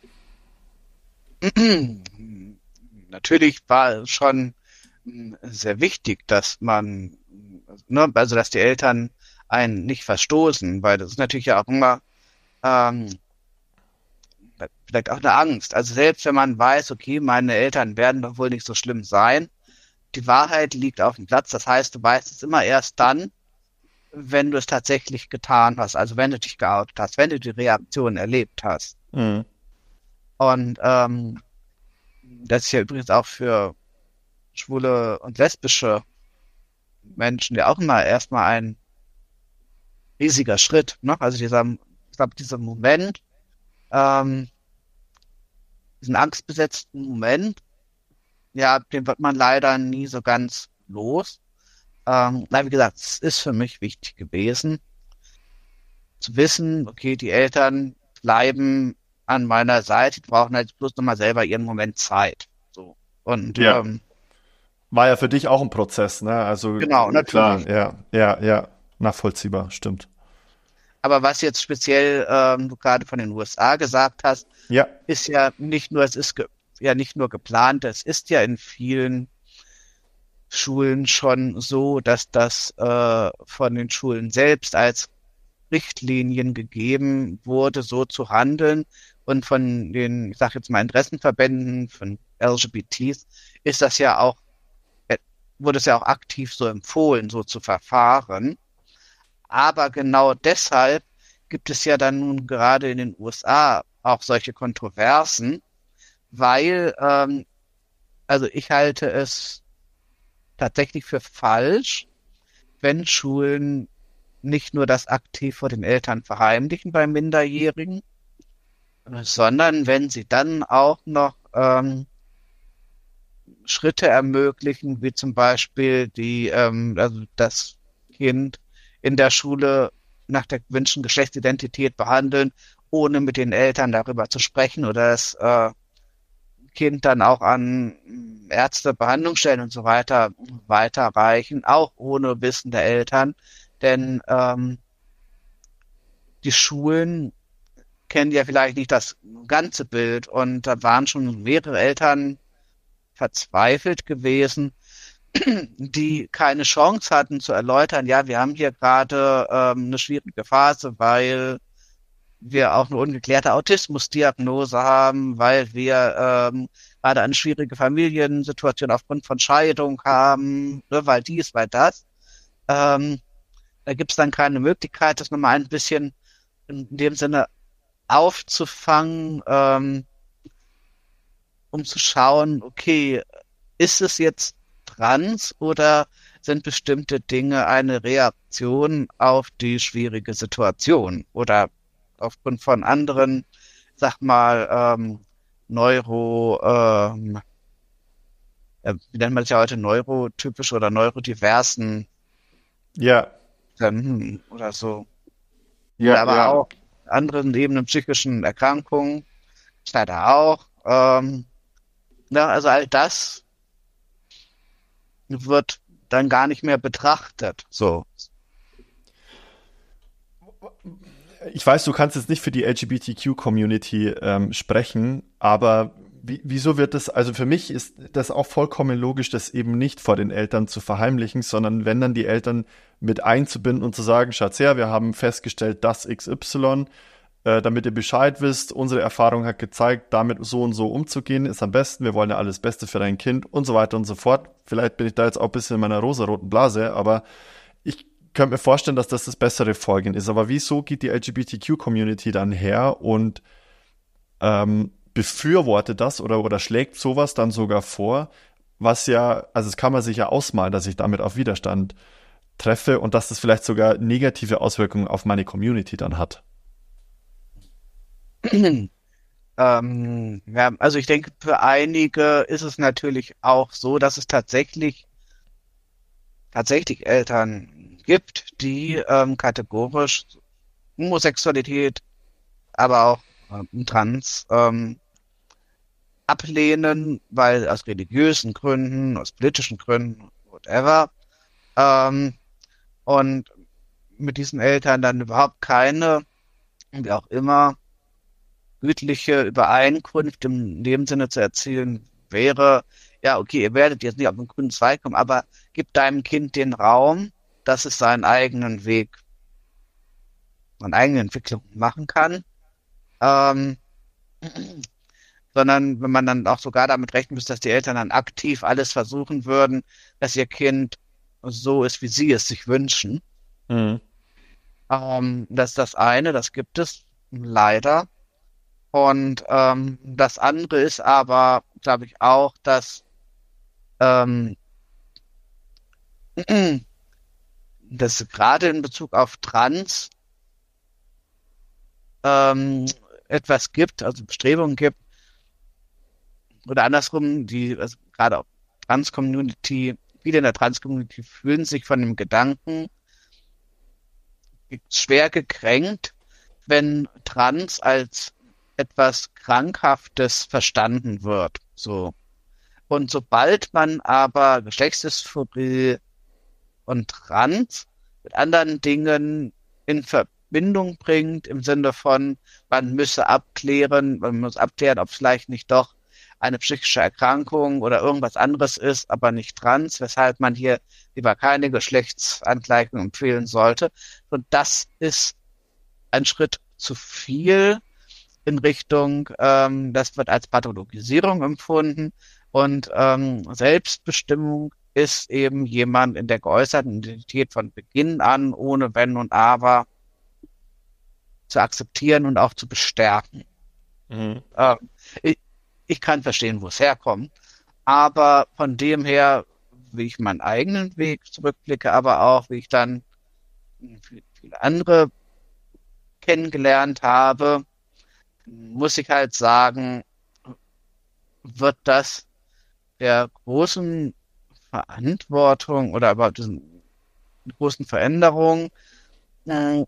Natürlich war es schon mh, sehr wichtig, dass man, ne, also dass die Eltern einen nicht verstoßen, weil das ist natürlich ja auch immer ähm, vielleicht auch eine Angst. Also selbst wenn man weiß, okay, meine Eltern werden doch wohl nicht so schlimm sein, die Wahrheit liegt auf dem Platz. Das heißt, du weißt es immer erst dann, wenn du es tatsächlich getan hast, also wenn du dich geoutet hast, wenn du die Reaktion erlebt hast. Mhm. Und ähm, das ist ja übrigens auch für schwule und lesbische Menschen ja auch immer erstmal ein riesiger Schritt, ne? Also dieser, ich glaube, dieser Moment, ähm, diesen angstbesetzten Moment, ja, den wird man leider nie so ganz los. Ähm, na, wie gesagt, es ist für mich wichtig gewesen, zu wissen, okay, die Eltern bleiben an meiner Seite, die brauchen halt bloß nochmal selber ihren Moment Zeit. So. Und Ja. ähm, War ja für dich auch ein Prozess, ne? Also Genau, klar, natürlich. ja, ja, ja, nachvollziehbar, stimmt. aber was jetzt speziell ähm, du gerade von den U S A gesagt hast, Ja, ist ja nicht nur, es ist ge ja nicht nur geplant, es ist ja in vielen Schulen schon so, dass das äh, von den Schulen selbst als Richtlinien gegeben wurde, so zu handeln. Und von den, ich sage jetzt mal, Interessenverbänden von L G B Ts ist das ja auch, äh, wurde es ja auch aktiv so empfohlen, so zu verfahren. Aber genau deshalb gibt es ja dann nun gerade in den U S A auch solche Kontroversen, weil, ähm, also ich halte es tatsächlich für falsch, wenn Schulen nicht nur das aktiv vor den Eltern verheimlichen bei Minderjährigen, sondern wenn sie dann auch noch ähm, Schritte ermöglichen, wie zum Beispiel die, ähm, also das Kind in der Schule nach der gewünschten Geschlechtsidentität behandeln, ohne mit den Eltern darüber zu sprechen oder das äh, Kind dann auch an Ärzte, Behandlungsstellen und so weiter weiterreichen, auch ohne Wissen der Eltern. Denn ähm, die Schulen kennen ja vielleicht nicht das ganze Bild und da waren schon mehrere Eltern verzweifelt gewesen, die keine Chance hatten zu erläutern, ja, wir haben hier gerade ähm, eine schwierige Phase, weil wir auch eine ungeklärte Autismusdiagnose haben, weil wir ähm, gerade eine schwierige Familiensituation aufgrund von Scheidung haben, ne, weil dies, weil das. Ähm, da gibt es dann keine Möglichkeit, das nochmal ein bisschen in dem Sinne aufzufangen, ähm, um zu schauen, okay, ist es jetzt trans oder sind bestimmte Dinge eine Reaktion auf die schwierige Situation oder aufgrund von anderen, sag mal, ähm, Neuro, ähm, äh, wie nennt man das ja heute, neurotypisch oder neurodiversen ja, ähm, oder so. Oder ja, aber ja. auch anderen Ebenen psychischen Erkrankungen, ist leider auch. Ähm, ja, also all das wird dann gar nicht mehr betrachtet. So. Ich weiß, du kannst jetzt nicht für die L G B T Q-Community ähm, sprechen, aber wie, wieso wird das, also für mich ist das auch vollkommen logisch, das eben nicht vor den Eltern zu verheimlichen, sondern wenn dann die Eltern mit einzubinden und zu sagen, Schatz, ja, wir haben festgestellt, das X Y, äh, damit ihr Bescheid wisst, unsere Erfahrung hat gezeigt, damit so und so umzugehen, ist am besten, wir wollen ja alles Beste für dein Kind und so weiter und so fort. Vielleicht bin ich da jetzt auch ein bisschen in meiner rosaroten Blase, aber ich könnte mir vorstellen, dass das das bessere Vorgehen ist. Aber wieso geht die L G B T Q-Community dann her und ähm, befürwortet das oder, oder schlägt sowas dann sogar vor, was ja, also das kann man sich ja ausmalen, dass ich damit auf Widerstand treffe und dass das vielleicht sogar negative Auswirkungen auf meine Community dann hat. Ähm, ja, also ich denke, für einige ist es natürlich auch so, dass es tatsächlich tatsächlich Eltern gibt, die ähm, kategorisch Homosexualität, aber auch ähm, Trans ähm, ablehnen, weil aus religiösen Gründen, aus politischen Gründen, whatever. Ähm, und mit diesen Eltern dann überhaupt keine, wie auch immer, gütliche Übereinkunft in dem Sinne zu erzielen wäre, ja, okay, ihr werdet jetzt nicht auf den grünen Zweig kommen, aber gebt deinem Kind den Raum, dass es seinen eigenen Weg, seine eigene Entwicklung machen kann. Ähm, sondern wenn man dann auch sogar damit rechnen müsste, dass die Eltern dann aktiv alles versuchen würden, dass ihr Kind so ist, wie sie es sich wünschen. Mhm. Ähm, das ist das eine, das gibt es leider. Und ähm, das andere ist aber, glaube ich, auch, dass ähm, dass gerade in Bezug auf Trans ähm, etwas gibt, also Bestrebungen gibt, oder andersrum, die, also gerade auch Trans-Community, viele in der Trans-Community fühlen sich von dem Gedanken schwer gekränkt, wenn Trans als etwas Krankhaftes verstanden wird. So. Und sobald man aber Geschlechtsdysphorie und Trans mit anderen Dingen in Verbindung bringt, im Sinne von, man müsse abklären, man muss abklären, ob es vielleicht nicht doch eine psychische Erkrankung oder irgendwas anderes ist, aber nicht trans, weshalb man hier lieber keine Geschlechtsangleichung empfehlen sollte. Und das ist ein Schritt zu viel in Richtung, ähm, das wird als Pathologisierung empfunden und ähm, Selbstbestimmung ist eben jemand in der geäußerten Identität von Beginn an, ohne Wenn und Aber, zu akzeptieren und auch zu bestärken. Mhm. Ähm, ich, ich kann verstehen, wo es herkommt, aber von dem her, wie ich meinen eigenen Weg zurückblicke, aber auch, wie ich dann viele andere kennengelernt habe, muss ich halt sagen, wird das der großen Verantwortung oder überhaupt diesen großen Veränderung, äh,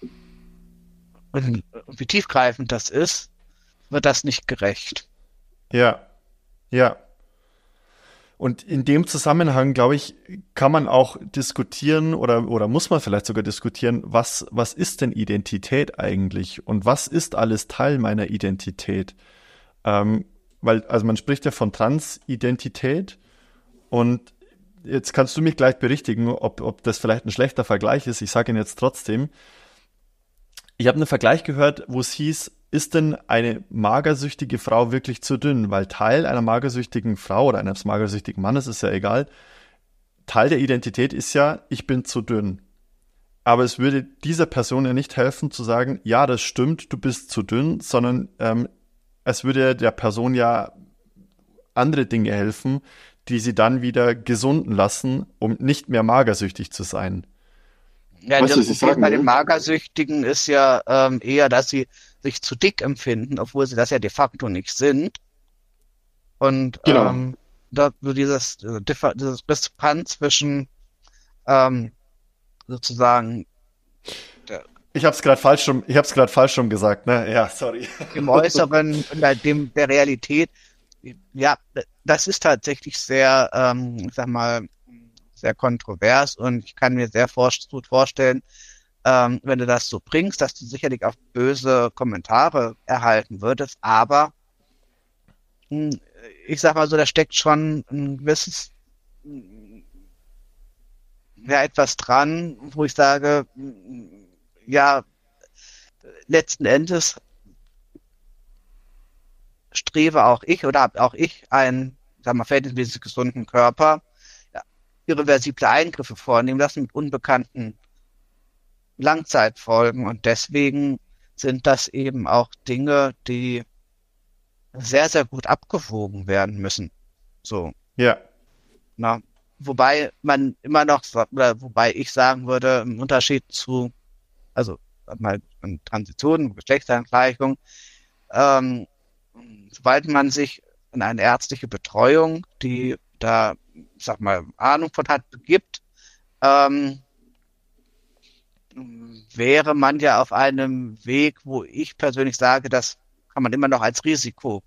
und wie tiefgreifend das ist, wird das nicht gerecht. Ja, ja. Und in dem Zusammenhang, glaube ich, kann man auch diskutieren oder, oder muss man vielleicht sogar diskutieren, was, was ist denn Identität eigentlich und was ist alles Teil meiner Identität? Ähm, weil, also man spricht ja von Transidentität und jetzt kannst du mich gleich berichtigen, ob, ob das vielleicht ein schlechter Vergleich ist. Ich sage ihn jetzt trotzdem. Ich habe einen Vergleich gehört, wo es hieß, ist denn eine magersüchtige Frau wirklich zu dünn? Weil Teil einer magersüchtigen Frau oder eines magersüchtigen Mannes, ist ja egal, Teil der Identität ist ja, ich bin zu dünn. Aber es würde dieser Person ja nicht helfen zu sagen, ja, das stimmt, du bist zu dünn, sondern ähm, es würde der Person ja andere Dinge helfen, die sie dann wieder gesunden lassen, um nicht mehr magersüchtig zu sein. Ja, Weißt du, das was ich Problem sagen bei den will? Magersüchtigen ist ja ähm, eher, dass sie sich zu dick empfinden, obwohl sie das ja de facto nicht sind. Und Genau. ähm, da so dieses, diese Differ dieses Diskrepanz zwischen ähm, sozusagen der, Ich habe es gerade falsch schon, ich habe es gerade falsch schon gesagt, ne? Ja, sorry. dem Äußeren und der, dem der Realität, ja, das ist tatsächlich sehr, ähm, ich sag mal, sehr kontrovers und ich kann mir sehr vor gut vorstellen, ähm, wenn du das so bringst, dass du sicherlich auch böse Kommentare erhalten würdest, aber mh, ich sag mal so, da steckt schon ein gewisses, mh, ja, etwas dran, wo ich sage, mh, ja, letzten Endes strebe auch ich oder habe auch ich einen, sag mal, verhältnismäßig gesunden Körper, ja, irreversible Eingriffe vornehmen lassen mit unbekannten Langzeitfolgen und deswegen sind das eben auch Dinge, die sehr, sehr gut abgewogen werden müssen. So, Ja, na, wobei man immer noch, sa- oder wobei ich sagen würde, im Unterschied zu, also sag mal in Transition, Geschlechtsangleichung, ähm, sobald man sich in eine ärztliche Betreuung, die da, sag mal, Ahnung von hat, begibt, ähm, wäre man ja auf einem Weg, wo ich persönlich sage, das kann man immer noch als Risikoreduzierung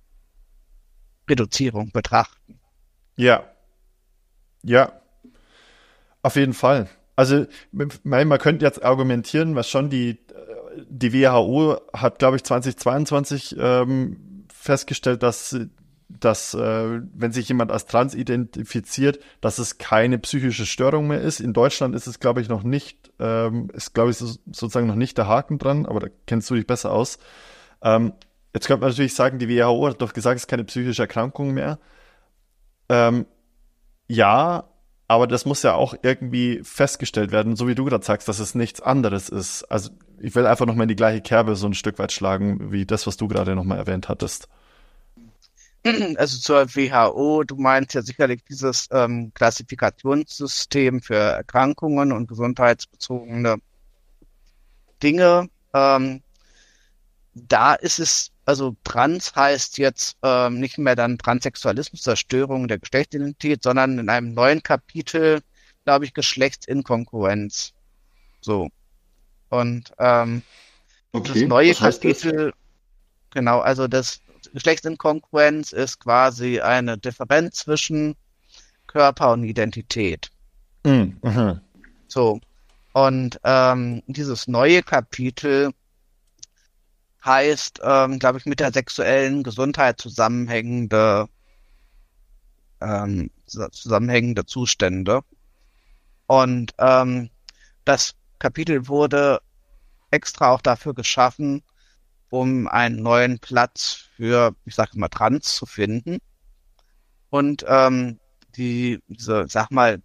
betrachten. ja, ja, auf jeden Fall. Also, man man könnte jetzt argumentieren, was schon die, die W H O hat, glaube ich, zwanzig zweiundzwanzig ähm, festgestellt, dass, dass äh, wenn sich jemand als trans identifiziert, dass es keine psychische Störung mehr ist. In Deutschland ist es, glaube ich, noch nicht, ähm, ist, glaube ich, so, sozusagen noch nicht der Haken dran, aber da kennst du dich besser aus. Ähm, jetzt könnte man natürlich sagen, die W H O hat doch gesagt, es ist keine psychische Erkrankung mehr. Ähm, ja, aber das muss ja auch irgendwie festgestellt werden, so wie du gerade sagst, dass es nichts anderes ist. Also ich will einfach nochmal in die gleiche Kerbe so ein Stück weit schlagen, wie das, was du gerade nochmal erwähnt hattest. Also zur W H O, du meinst ja sicherlich dieses ähm, Klassifikationssystem für Erkrankungen und gesundheitsbezogene Dinge. Ähm, da ist es, also trans heißt jetzt ähm, nicht mehr dann Transsexualismus, Zerstörung der Geschlechtsidentität, sondern in einem neuen Kapitel, glaube ich, Geschlechtsinkongruenz. So. Und ähm, Okay, das neue was heißt das? Kapitel, genau, also das Geschlechtsinkongruenz ist quasi eine Differenz zwischen Körper und Identität. Mhm. Mhm. So. Und ähm, dieses neue Kapitel heißt, ähm, glaube ich, mit der sexuellen Gesundheit zusammenhängende ähm, zusammenhängende Zustände. Und ähm, das Kapitel wurde extra auch dafür geschaffen, um einen neuen Platz für, ich sage mal, Trans zu finden. Und ähm, die, diese, sag mal,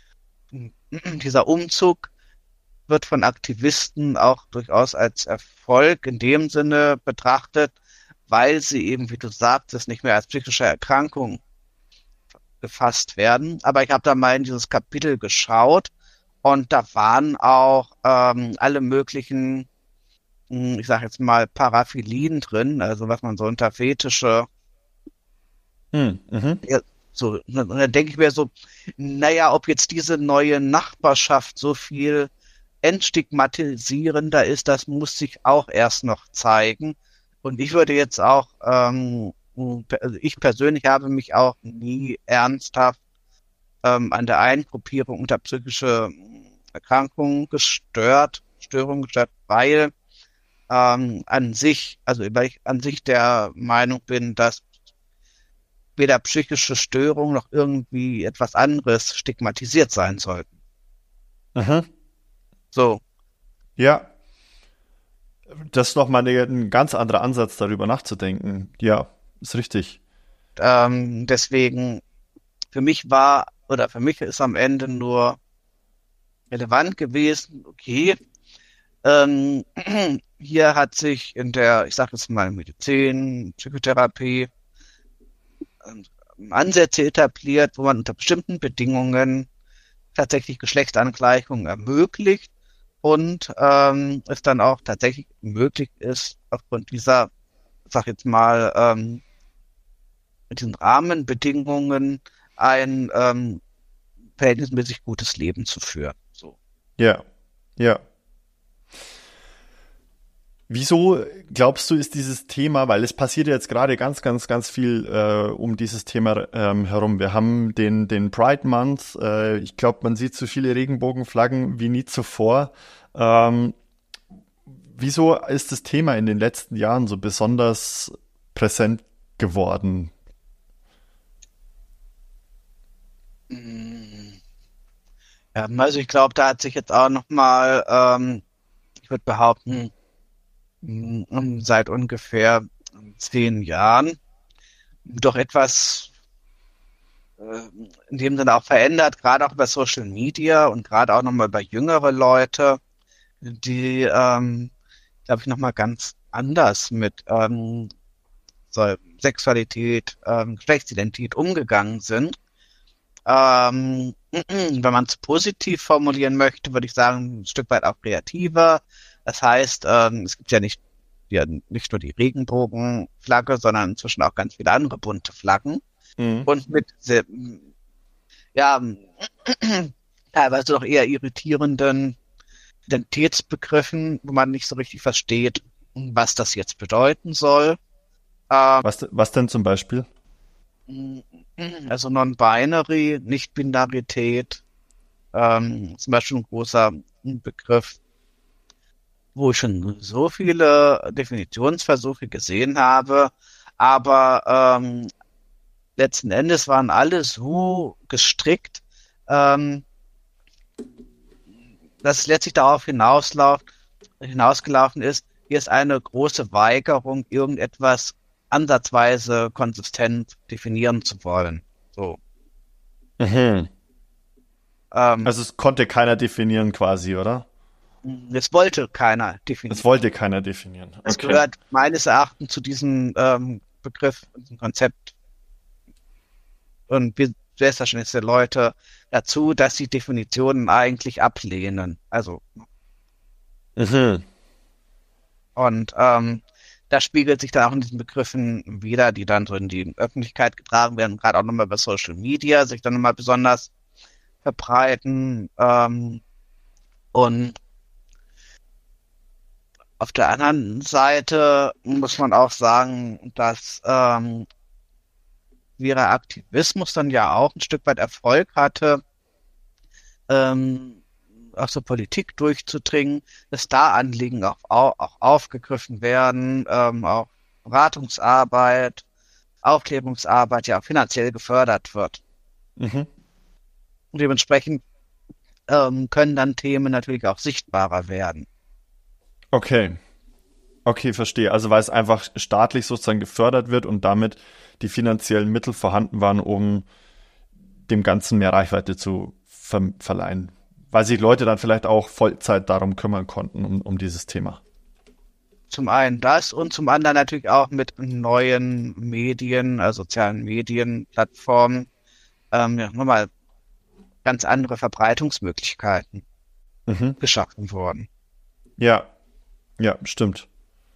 dieser Umzug wird von Aktivisten auch durchaus als Erfolg in dem Sinne betrachtet, weil sie eben, wie du sagtest, nicht mehr als psychische Erkrankung gefasst werden. Aber ich habe da mal in dieses Kapitel geschaut und da waren auch ähm, alle möglichen, ich sage jetzt mal, Paraphilien drin, also was man so unter Fetische, Mhm. Mhm. ja, so, und dann denke ich mir so, naja, ob jetzt diese neue Nachbarschaft so viel entstigmatisierender ist, das muss sich auch erst noch zeigen. Und ich würde jetzt auch, ähm, also ich persönlich habe mich auch nie ernsthaft ähm, an der einen Gruppierung unter psychische Erkrankungen gestört, Störungen gestört, weil ähm, an sich, also weil ich an sich der Meinung bin, dass weder psychische Störungen noch irgendwie etwas anderes stigmatisiert sein sollten. Mhm. So, Ja, das ist nochmal ein ganz anderer Ansatz, darüber nachzudenken. Ja, ist richtig. ähm, deswegen, für mich war, oder für mich ist am Ende nur relevant gewesen, okay, ähm, hier hat sich in der, ich sage jetzt mal Medizin, Psychotherapie, ähm, Ansätze etabliert, wo man unter bestimmten Bedingungen tatsächlich Geschlechtsangleichung ermöglicht und ähm, es dann auch tatsächlich möglich ist, aufgrund dieser, sag jetzt mal, ähm, mit diesen Rahmenbedingungen ein ähm, verhältnismäßig gutes Leben zu führen. So. Ja, ja. Wieso glaubst du, ist dieses Thema, weil es passiert ja jetzt gerade ganz, ganz, ganz viel äh, um dieses Thema ähm, herum. Wir haben den, den Pride Month. Äh, ich glaube, man sieht so viele Regenbogenflaggen wie nie zuvor. Ähm, wieso ist das Thema in den letzten Jahren so besonders präsent geworden? Ja, also ich glaube, da hat sich jetzt auch nochmal, ähm, ich würde behaupten, mh, seit ungefähr zehn Jahren doch etwas äh, in dem Sinne auch verändert, gerade auch über Social Media und gerade auch nochmal über jüngere Leute, die, ähm, glaube ich, nochmal ganz anders mit ähm, so Sexualität, ähm, Geschlechtsidentität umgegangen sind. Ähm, wenn man es positiv formulieren möchte, würde ich sagen, ein Stück weit auch kreativer. Das heißt, ähm, es gibt ja nicht, ja nicht nur die Regenbogenflagge, sondern inzwischen auch ganz viele andere bunte Flaggen. Mhm. Und mit sehr, ja, teilweise doch eher irritierenden Identitätsbegriffen, wo man nicht so richtig versteht, was das jetzt bedeuten soll. Ähm, Was, was denn zum Beispiel? Also Non-Binary, Nicht-Binarität, ähm, zum Beispiel ein großer Begriff, wo ich schon so viele Definitionsversuche gesehen habe, aber ähm, letzten Endes waren alle so gestrickt, ähm, dass es letztlich darauf hinauslauf, hinausgelaufen ist, hier ist eine große Weigerung, irgendetwas ansatzweise konsistent definieren zu wollen. So. Mhm. ähm, Also es konnte keiner definieren quasi, oder? es wollte keiner definieren. Es wollte keiner definieren. Es Okay. gehört meines Erachtens zu diesem ähm, Begriff, diesem Konzept und wir selbstverständlich der Leute dazu, dass sie Definitionen eigentlich ablehnen. Also Mhm. und ähm, das spiegelt sich dann auch in diesen Begriffen wider, die dann so in die Öffentlichkeit getragen werden, gerade auch nochmal über Social Media sich dann nochmal besonders verbreiten. Ähm, und auf der anderen Seite muss man auch sagen, dass ähm, ihrer Aktivismus dann ja auch ein Stück weit Erfolg hatte, ähm, auch so Politik durchzudringen, dass da Anliegen auch, auch, auch aufgegriffen werden, ähm, auch Beratungsarbeit, Aufklärungsarbeit ja auch finanziell gefördert wird. Mhm. Und dementsprechend ähm, können dann Themen natürlich auch sichtbarer werden. Okay. Okay, verstehe. Also weil es einfach staatlich sozusagen gefördert wird und damit die finanziellen Mittel vorhanden waren, um dem Ganzen mehr Reichweite zu ver- verleihen. Weil sich Leute dann vielleicht auch Vollzeit darum kümmern konnten, um, um dieses Thema. Zum einen das und zum anderen natürlich auch mit neuen Medien, also sozialen Medien, Plattformen, ähm, ja, nochmal ganz andere Verbreitungsmöglichkeiten Mhm. geschaffen worden. Ja, ja, stimmt.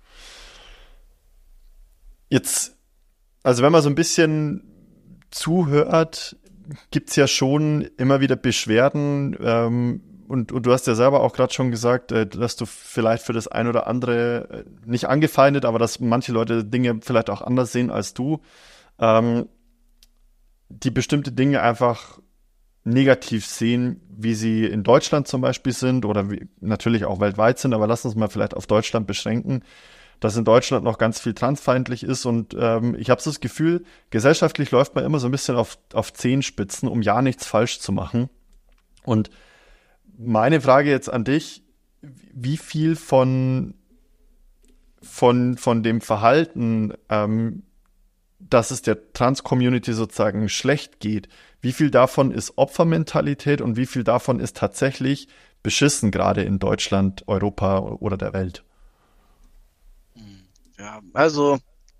Jetzt, also wenn man so ein bisschen zuhört, gibt's ja schon immer wieder Beschwerden, ähm, und, und du hast ja selber auch gerade schon gesagt, äh, dass du vielleicht für das ein oder andere äh, nicht angefeindet, aber dass manche Leute Dinge vielleicht auch anders sehen als du, ähm, die bestimmte Dinge einfach negativ sehen, wie sie in Deutschland zum Beispiel sind oder wie, natürlich auch weltweit sind, aber lass uns mal vielleicht auf Deutschland beschränken, dass in Deutschland noch ganz viel transfeindlich ist und ähm, ich habe so das Gefühl, gesellschaftlich läuft man immer so ein bisschen auf, auf Zehenspitzen, um ja nichts falsch zu machen. Und meine Frage jetzt an dich, wie viel von, von, von dem Verhalten, ähm, dass es der Trans-Community sozusagen schlecht geht, wie viel davon ist Opfermentalität und wie viel davon ist tatsächlich beschissen, gerade in Deutschland, Europa oder der Welt? Ja, also,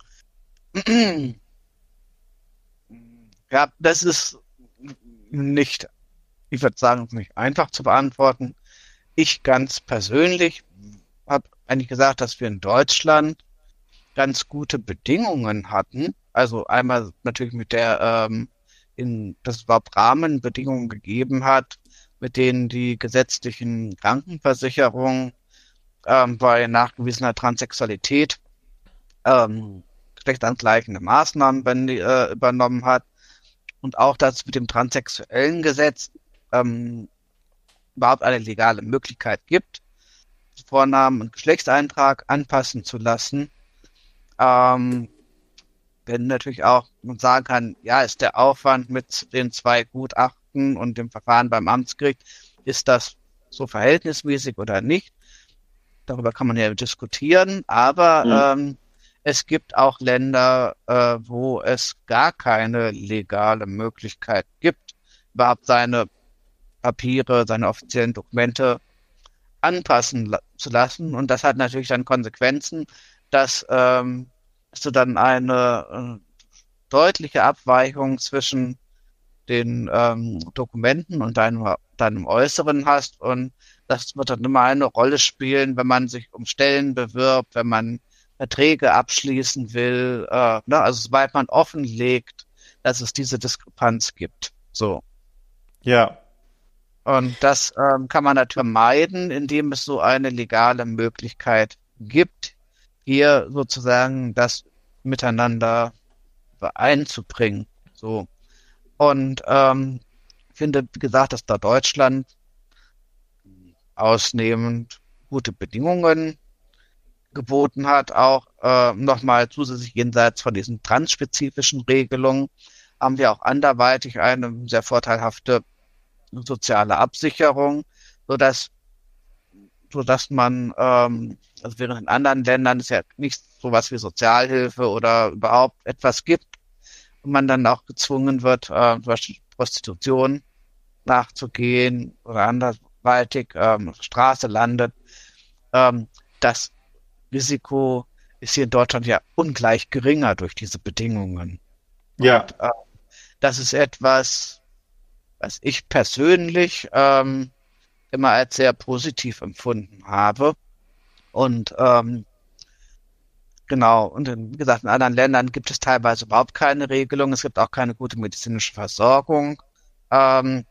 ja, das ist nicht, ich würde sagen, nicht einfach zu beantworten. Ich ganz persönlich habe eigentlich gesagt, dass wir in Deutschland ganz gute Bedingungen hatten. Also einmal natürlich mit der, ähm, in, dass es überhaupt Rahmenbedingungen gegeben hat, mit denen die gesetzlichen Krankenversicherungen ähm, bei nachgewiesener Transsexualität ähm, geschlechtsangleichende Maßnahmen ben- äh, übernommen hat und auch, dass es mit dem transsexuellen Gesetz ähm, überhaupt eine legale Möglichkeit gibt, Vornamen und Geschlechtseintrag anpassen zu lassen. Ähm, wenn natürlich auch man sagen kann, ja, ist der Aufwand mit den zwei Gutachten und dem Verfahren beim Amtsgericht, ist das so verhältnismäßig oder nicht? Darüber kann man ja diskutieren, aber Mhm. ähm, es gibt auch Länder, äh, wo es gar keine legale Möglichkeit gibt, überhaupt seine Papiere, seine offiziellen Dokumente anpassen la zu lassen. Und das hat natürlich dann Konsequenzen, dass, ähm, dass du dann eine äh, deutliche Abweichung zwischen den ähm, Dokumenten und deinem, deinem Äußeren hast. Und das wird dann immer eine Rolle spielen, wenn man sich um Stellen bewirbt, wenn man Verträge abschließen will, äh, ne? Also sobald man offenlegt, dass es diese Diskrepanz gibt. So. Ja, Und das ähm, kann man natürlich vermeiden, indem es so eine legale Möglichkeit gibt, hier sozusagen das miteinander einzubringen. So. Und ähm, ich finde, wie gesagt, dass da Deutschland ausnehmend gute Bedingungen geboten hat, auch äh, nochmal zusätzlich jenseits von diesen transspezifischen Regelungen, haben wir auch anderweitig eine sehr vorteilhafte soziale Absicherung, sodass, sodass man, ähm, also während in anderen Ländern es ja nicht sowas wie Sozialhilfe oder überhaupt etwas gibt und man dann auch gezwungen wird, äh, zum Beispiel Prostitution nachzugehen oder anderweitig ähm, auf der Straße landet. Ähm, das Risiko ist hier in Deutschland ja ungleich geringer durch diese Bedingungen. Ja. Und äh, das ist etwas, was ich persönlich ähm, immer als sehr positiv empfunden habe. Und ähm, genau, und in, wie gesagt, in anderen Ländern gibt es teilweise überhaupt keine Regelung. Es gibt auch keine gute medizinische Versorgung. Ähm,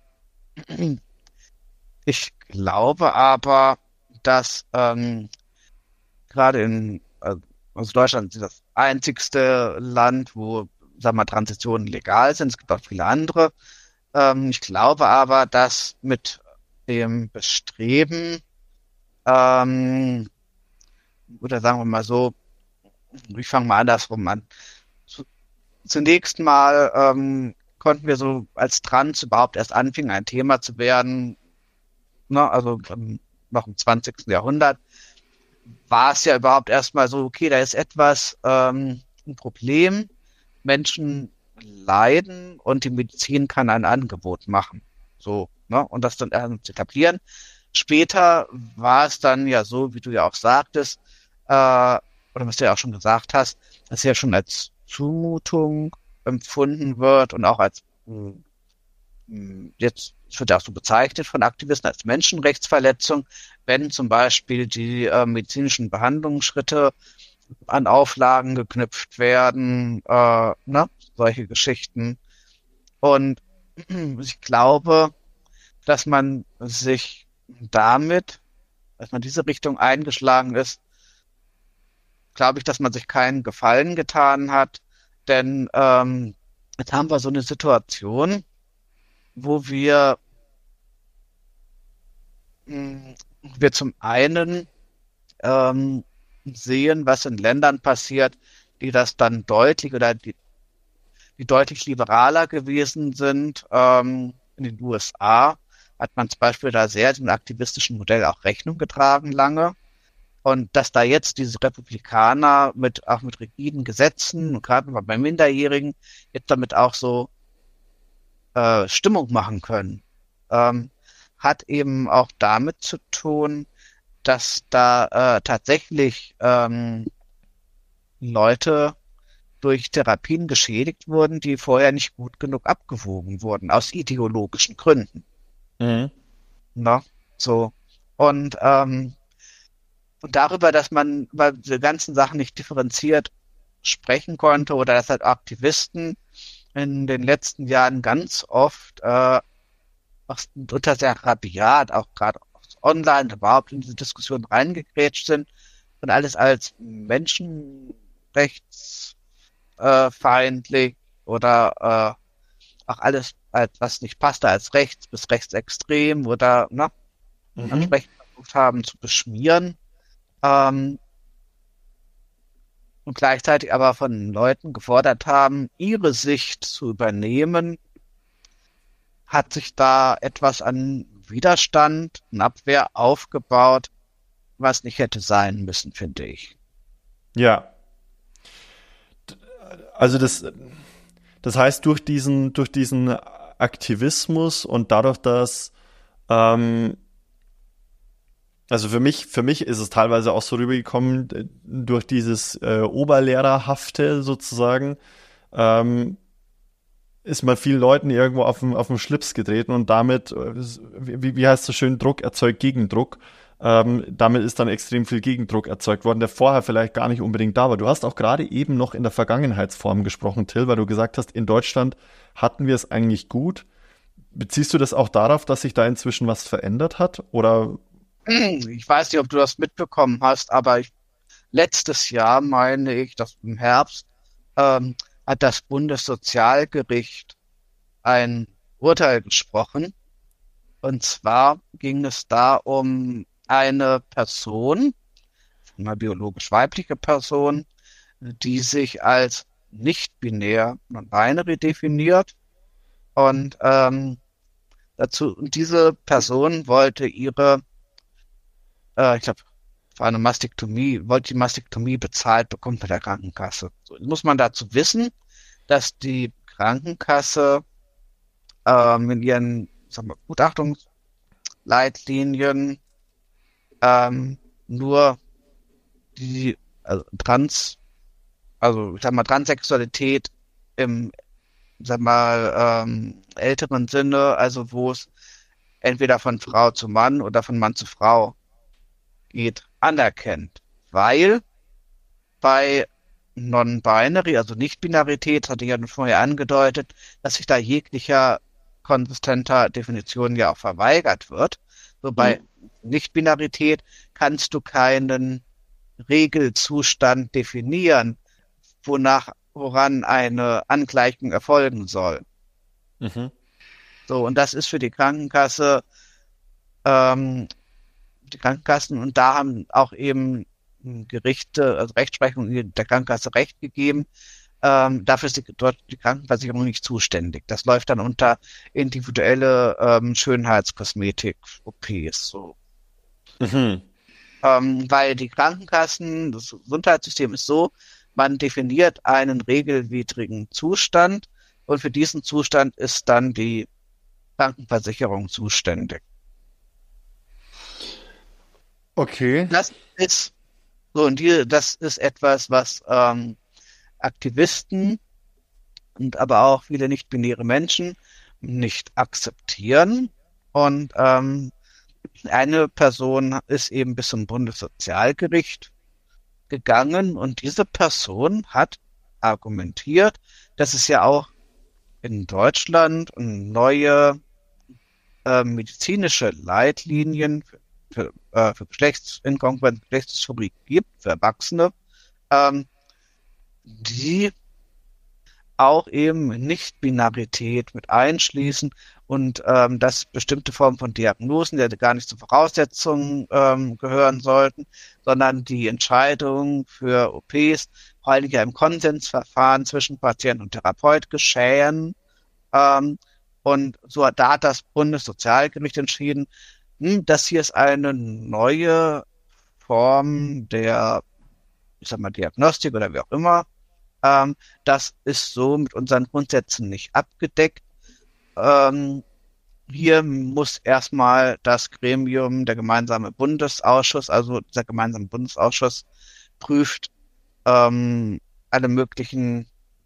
ich glaube aber, dass ähm, gerade in äh, also Deutschland ist das einzigste Land, wo, sagen wir mal, Transitionen legal sind. Es gibt auch viele andere. Ähm, ich glaube aber, dass mit dem Bestreben, ähm, oder sagen wir mal so, ich fange mal andersrum an. Zu, zunächst mal ähm, konnten wir so als Trans überhaupt erst anfingen, ein Thema zu werden, ne, also ähm, noch im zwanzigsten Jahrhundert, war es ja überhaupt erstmal so, okay, da ist etwas, ähm, ein Problem, Menschen leiden und die Medizin kann ein Angebot machen. So, ne, und das dann erst zu etablieren. Später war es dann ja so, wie du ja auch sagtest, äh, oder was du ja auch schon gesagt hast, dass ja schon als Zumutung empfunden wird und auch als, mh, jetzt wird ja auch so bezeichnet von Aktivisten als Menschenrechtsverletzung, wenn zum Beispiel die äh, medizinischen Behandlungsschritte an Auflagen geknüpft werden, äh, ne, solche Geschichten. Und ich glaube, dass man sich damit, dass man diese Richtung eingeschlagen ist, glaube ich, dass man sich keinen Gefallen getan hat, denn ähm, jetzt haben wir so eine Situation, wo wir, mh, wir zum einen ähm, sehen, was in Ländern passiert, die das dann deutlich oder die, die deutlich liberaler gewesen sind. Ähm, in den U S A hat man zum Beispiel da sehr dem aktivistischen Modell auch Rechnung getragen lange. Und dass da jetzt diese Republikaner mit, auch mit rigiden Gesetzen, und gerade bei Minderjährigen, jetzt damit auch so äh, Stimmung machen können, ähm, hat eben auch damit zu tun, dass da äh, tatsächlich ähm, Leute durch Therapien geschädigt wurden, die vorher nicht gut genug abgewogen wurden, aus ideologischen Gründen. Mhm. Ne? So. Und ähm, Und darüber, dass man über diese ganzen Sachen nicht differenziert sprechen konnte oder dass halt Aktivisten in den letzten Jahren ganz oft äh, unter sehr rabiat, auch gerade online überhaupt in diese Diskussion reingegrätscht sind und alles als menschenrechtsfeindlich äh, feindlich oder äh, auch alles, als was nicht passte, als rechts bis rechtsextrem oder ne, Mhm. entsprechend versucht haben zu beschmieren. Ähm, und gleichzeitig aber von Leuten gefordert haben, ihre Sicht zu übernehmen, hat sich da etwas an Widerstand und Abwehr aufgebaut, was nicht hätte sein müssen, finde ich. Ja. D- Also das, das heißt, durch diesen, durch diesen Aktivismus und dadurch, dass ähm, also für mich, für mich ist es teilweise auch so rübergekommen, äh, durch dieses äh, Oberlehrerhafte sozusagen, ähm, ist man vielen Leuten irgendwo auf den, auf den Schlips getreten und damit, äh, wie, wie heißt es so schön, Druck erzeugt Gegendruck. Ähm, damit ist dann extrem viel Gegendruck erzeugt worden, der vorher vielleicht gar nicht unbedingt da war. Du hast auch gerade eben noch in der Vergangenheitsform gesprochen, Till, weil du gesagt hast, in Deutschland hatten wir es eigentlich gut. Beziehst du das auch darauf, dass sich da inzwischen was verändert hat? Oder Ich weiß nicht, ob du das mitbekommen hast, aber ich, letztes Jahr, meine ich, dass im Herbst, ähm, hat das Bundessozialgericht ein Urteil gesprochen. Und zwar ging es da um eine Person, eine biologisch weibliche Person, die sich als nicht-binär non-binary definiert. Und ähm, dazu, und diese Person wollte ihre, äh, ich glaube, für eine Mastektomie, wollte die Mastektomie bezahlt bekommen bei der Krankenkasse. So, jetzt muss man dazu wissen, dass die Krankenkasse ähm, in ihren sagen wir, Gutachtungsleitlinien ähm, nur die also Trans, also ich sag mal Transsexualität im, sag mal, ähm, älteren Sinne, also wo es entweder von Frau zu Mann oder von Mann zu Frau geht, anerkennt. Weil bei Non-Binary, also Nicht-Binarität, hatte ich ja vorher angedeutet, dass sich da jeglicher konsistenter Definition ja auch verweigert wird. So bei mhm. Nicht-Binarität kannst du keinen Regelzustand definieren, wonach, woran eine Angleichung erfolgen soll. Mhm. So, und das ist für die Krankenkasse, ähm, die Krankenkassen, und da haben auch eben Gerichte, also Rechtsprechung der Krankenkasse Recht gegeben. Ähm, dafür ist die, dort die Krankenversicherung nicht zuständig. Das läuft dann unter individuelle ähm, Schönheitskosmetik-O Ps. So. Mhm. Ähm, weil die Krankenkassen, das Gesundheitssystem ist so, man definiert einen regelwidrigen Zustand und für diesen Zustand ist dann die Krankenversicherung zuständig. Okay. Das ist so, und die, das ist etwas, was ähm, Aktivisten und aber auch viele nicht-binäre Menschen nicht akzeptieren. Und ähm, eine Person ist eben bis zum Bundessozialgericht gegangen und diese Person hat argumentiert, dass es ja auch in Deutschland neue äh, medizinische Leitlinien für, für, äh, für Geschlechtsinkongruenz, Geschlechtsdysphorie gibt, für Erwachsene, ähm, die auch eben Nicht-Binarität mit einschließen und ähm, dass bestimmte Formen von Diagnosen, die gar nicht zur Voraussetzung ähm, gehören sollten, sondern die Entscheidung für O Ps vor allem ja im Konsensverfahren zwischen Patient und Therapeut geschehen. Ähm, und so hat da hat das Bundessozialgericht entschieden, hm, das hier ist eine neue Form der, ich sag mal, Diagnostik oder wie auch immer. Ähm, das ist so mit unseren Grundsätzen nicht abgedeckt. Ähm, hier muss erstmal das Gremium, der gemeinsame Bundesausschuss, also dieser gemeinsame Bundesausschuss prüft ähm, alle möglichen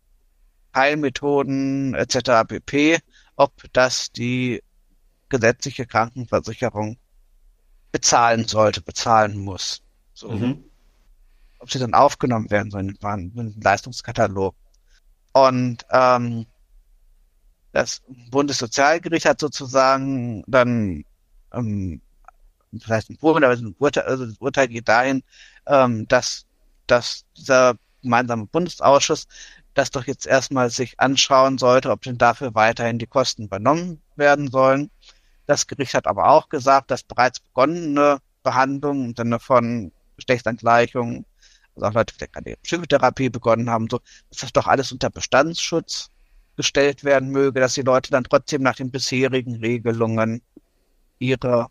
Heilmethoden et cetera pp., ob das die gesetzliche Krankenversicherung bezahlen sollte, bezahlen muss. So. Mhm. Ob sie dann aufgenommen werden sollen in den Leistungskatalog. Und ähm, das Bundessozialgericht hat sozusagen dann, ähm, vielleicht empfohlen, aber ein Urteil, also das Urteil geht dahin, ähm, dass, dass dieser gemeinsame Bundesausschuss das doch jetzt erstmal sich anschauen sollte, ob denn dafür weiterhin die Kosten übernommen werden sollen. Das Gericht hat aber auch gesagt, dass bereits begonnene Behandlungen im Sinne von Geschlechtsangleichung, also auch Leute, die gerade Psychotherapie begonnen haben, so, dass das doch alles unter Bestandsschutz gestellt werden möge, dass die Leute dann trotzdem nach den bisherigen Regelungen ihre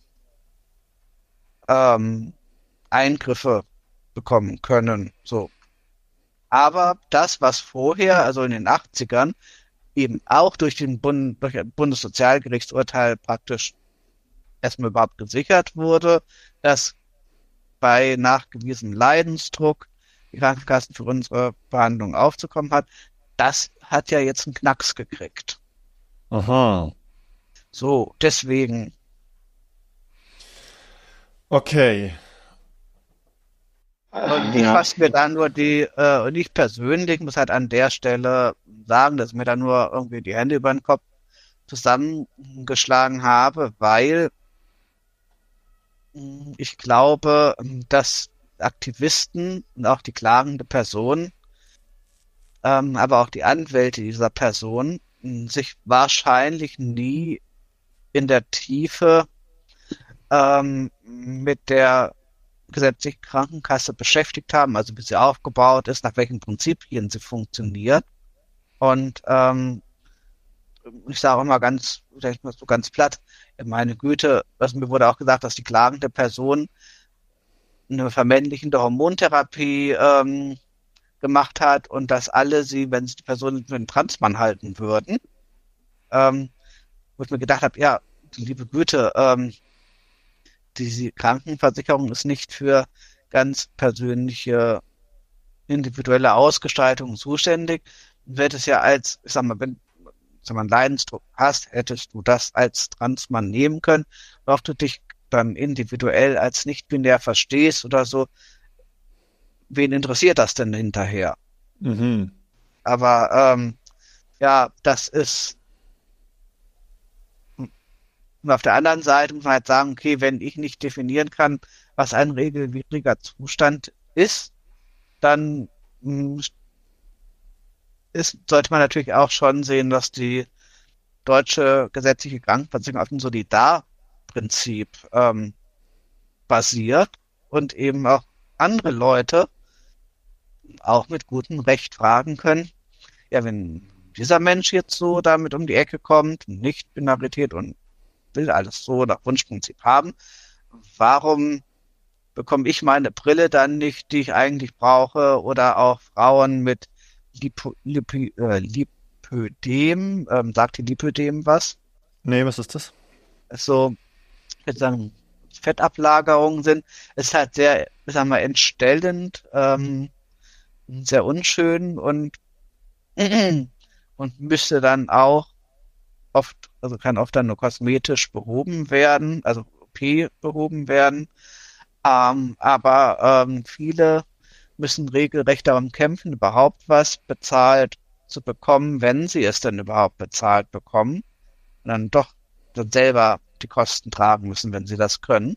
ähm, Eingriffe bekommen können. So. Aber das, was vorher, also in den achtzigern, eben auch durch den Bund, durch ein Bundessozialgerichtsurteil praktisch erstmal überhaupt gesichert wurde, dass bei nachgewiesenem Leidensdruck die Krankenkassen für unsere Behandlung aufzukommen hat, das hat ja jetzt einen Knacks gekriegt. Aha. So, deswegen. Okay. Und ich fasse mir da nur die, äh, und ich persönlich muss halt an der Stelle sagen, dass ich mir da nur irgendwie die Hände über den Kopf zusammengeschlagen habe, weil ich glaube, dass Aktivisten und auch die klagende Person, ähm, aber auch die Anwälte dieser Person sich wahrscheinlich nie in der Tiefe ähm, mit der gesetzlichen Krankenkasse beschäftigt haben, also wie sie aufgebaut ist, nach welchen Prinzipien sie funktioniert. Und ähm, ich sage immer ganz, vielleicht mal so ganz platt, meine Güte, also mir wurde auch gesagt, dass die klagende Person eine vermännlichende Hormontherapie ähm, gemacht hat und dass alle sie, wenn sie die Person für einen Transmann halten würden, ähm, wo ich mir gedacht habe, ja, liebe Güte, ähm, die Krankenversicherung ist nicht für ganz persönliche, individuelle Ausgestaltung zuständig. Wird es ja als, ich sag mal, wenn du einen Leidensdruck hast, hättest du das als Transmann nehmen können. Ob du dich dann individuell als nicht-binär verstehst oder so, wen interessiert das denn hinterher? Mhm. Aber ähm, ja, das ist. Und auf der anderen Seite muss man halt sagen, okay, wenn ich nicht definieren kann, was ein regelwidriger Zustand ist, dann mh, ist, sollte man natürlich auch schon sehen, dass die deutsche gesetzliche Krankenversicherung auf dem Solidarprinzip ähm, basiert und eben auch andere Leute auch mit gutem Recht fragen können, ja, wenn dieser Mensch jetzt so damit um die Ecke kommt, Nicht-Binarität und will alles so nach Wunschprinzip haben, warum bekomme ich meine Brille dann nicht, die ich eigentlich brauche, oder auch Frauen mit Lipo, Lipi, äh, Lipödem, ähm, sagt die Lipödem was? Nee, was ist das? So, ich würde sagen, Fettablagerungen sind, ist halt sehr, ich sag mal, entstellend, ähm, sehr unschön und und müsste dann auch oft, also kann oft dann nur kosmetisch behoben werden, also O P behoben werden. Ähm, aber ähm, viele müssen regelrecht darum kämpfen, überhaupt was bezahlt zu bekommen, wenn sie es denn überhaupt bezahlt bekommen. Und dann doch dann selber die Kosten tragen müssen, wenn sie das können.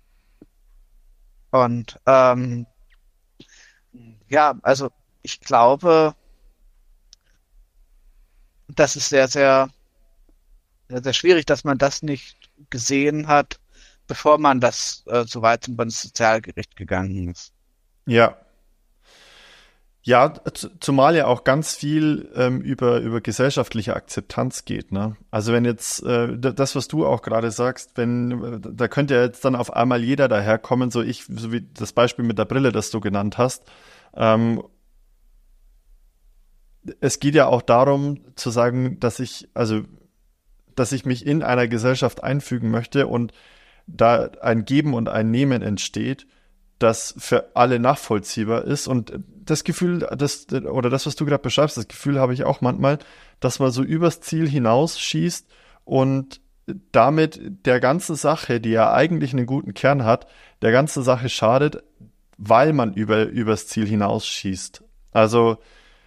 Und ähm, ja, also ich glaube, das ist sehr, sehr sehr, sehr schwierig, dass man das nicht gesehen hat, bevor man das äh, so weit zum Bundessozialgericht gegangen ist. Ja. Ja, zumal ja auch ganz viel ähm, über, über gesellschaftliche Akzeptanz geht, ne? Also wenn jetzt, äh, das, was du auch gerade sagst, wenn, da könnte ja jetzt dann auf einmal jeder daherkommen, so ich, so wie das Beispiel mit der Brille, das du genannt hast. Ähm, es geht ja auch darum zu sagen, dass ich, also dass ich mich in einer Gesellschaft einfügen möchte und da ein Geben und ein Nehmen entsteht, das für alle nachvollziehbar ist. Und das Gefühl, das, oder das, was du gerade beschreibst, das Gefühl habe ich auch manchmal, dass man so übers Ziel hinausschießt und damit der ganzen Sache, die ja eigentlich einen guten Kern hat, der ganzen Sache schadet, weil man über, übers Ziel hinausschießt. Also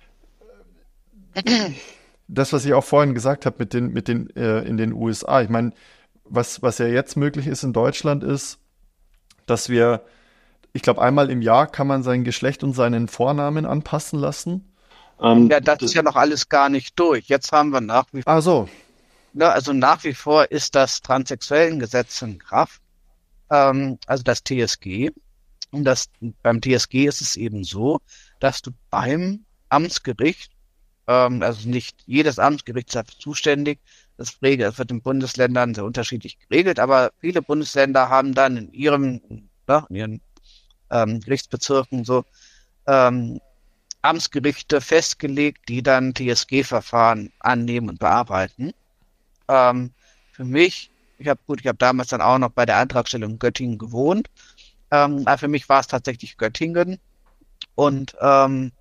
das, was ich auch vorhin gesagt habe mit den, mit den äh, in den U S A. Ich meine, was, was ja jetzt möglich ist in Deutschland ist, dass wir, ich glaube, einmal im Jahr kann man sein Geschlecht und seinen Vornamen anpassen lassen. Ähm, ja, das ist ja noch alles gar nicht durch. Jetzt haben wir nach wie vor. Ah, so. Ne, also nach wie vor ist das Transsexuellengesetz in Kraft, ähm, also das T S G. Und das, beim T S G ist es eben so, dass du beim Amtsgericht, ähm, also nicht jedes Amtsgericht ist dafür zuständig, das wird in Bundesländern sehr unterschiedlich geregelt, aber viele Bundesländer haben dann in ihrem, ne, in ihren ähm, Gerichtsbezirken so ähm, Amtsgerichte festgelegt, die dann T S G-Verfahren annehmen und bearbeiten. Ähm, für mich, ich habe gut, ich habe damals dann auch noch bei der Antragstellung in Göttingen gewohnt, ähm, aber für mich war es tatsächlich Göttingen und ähm,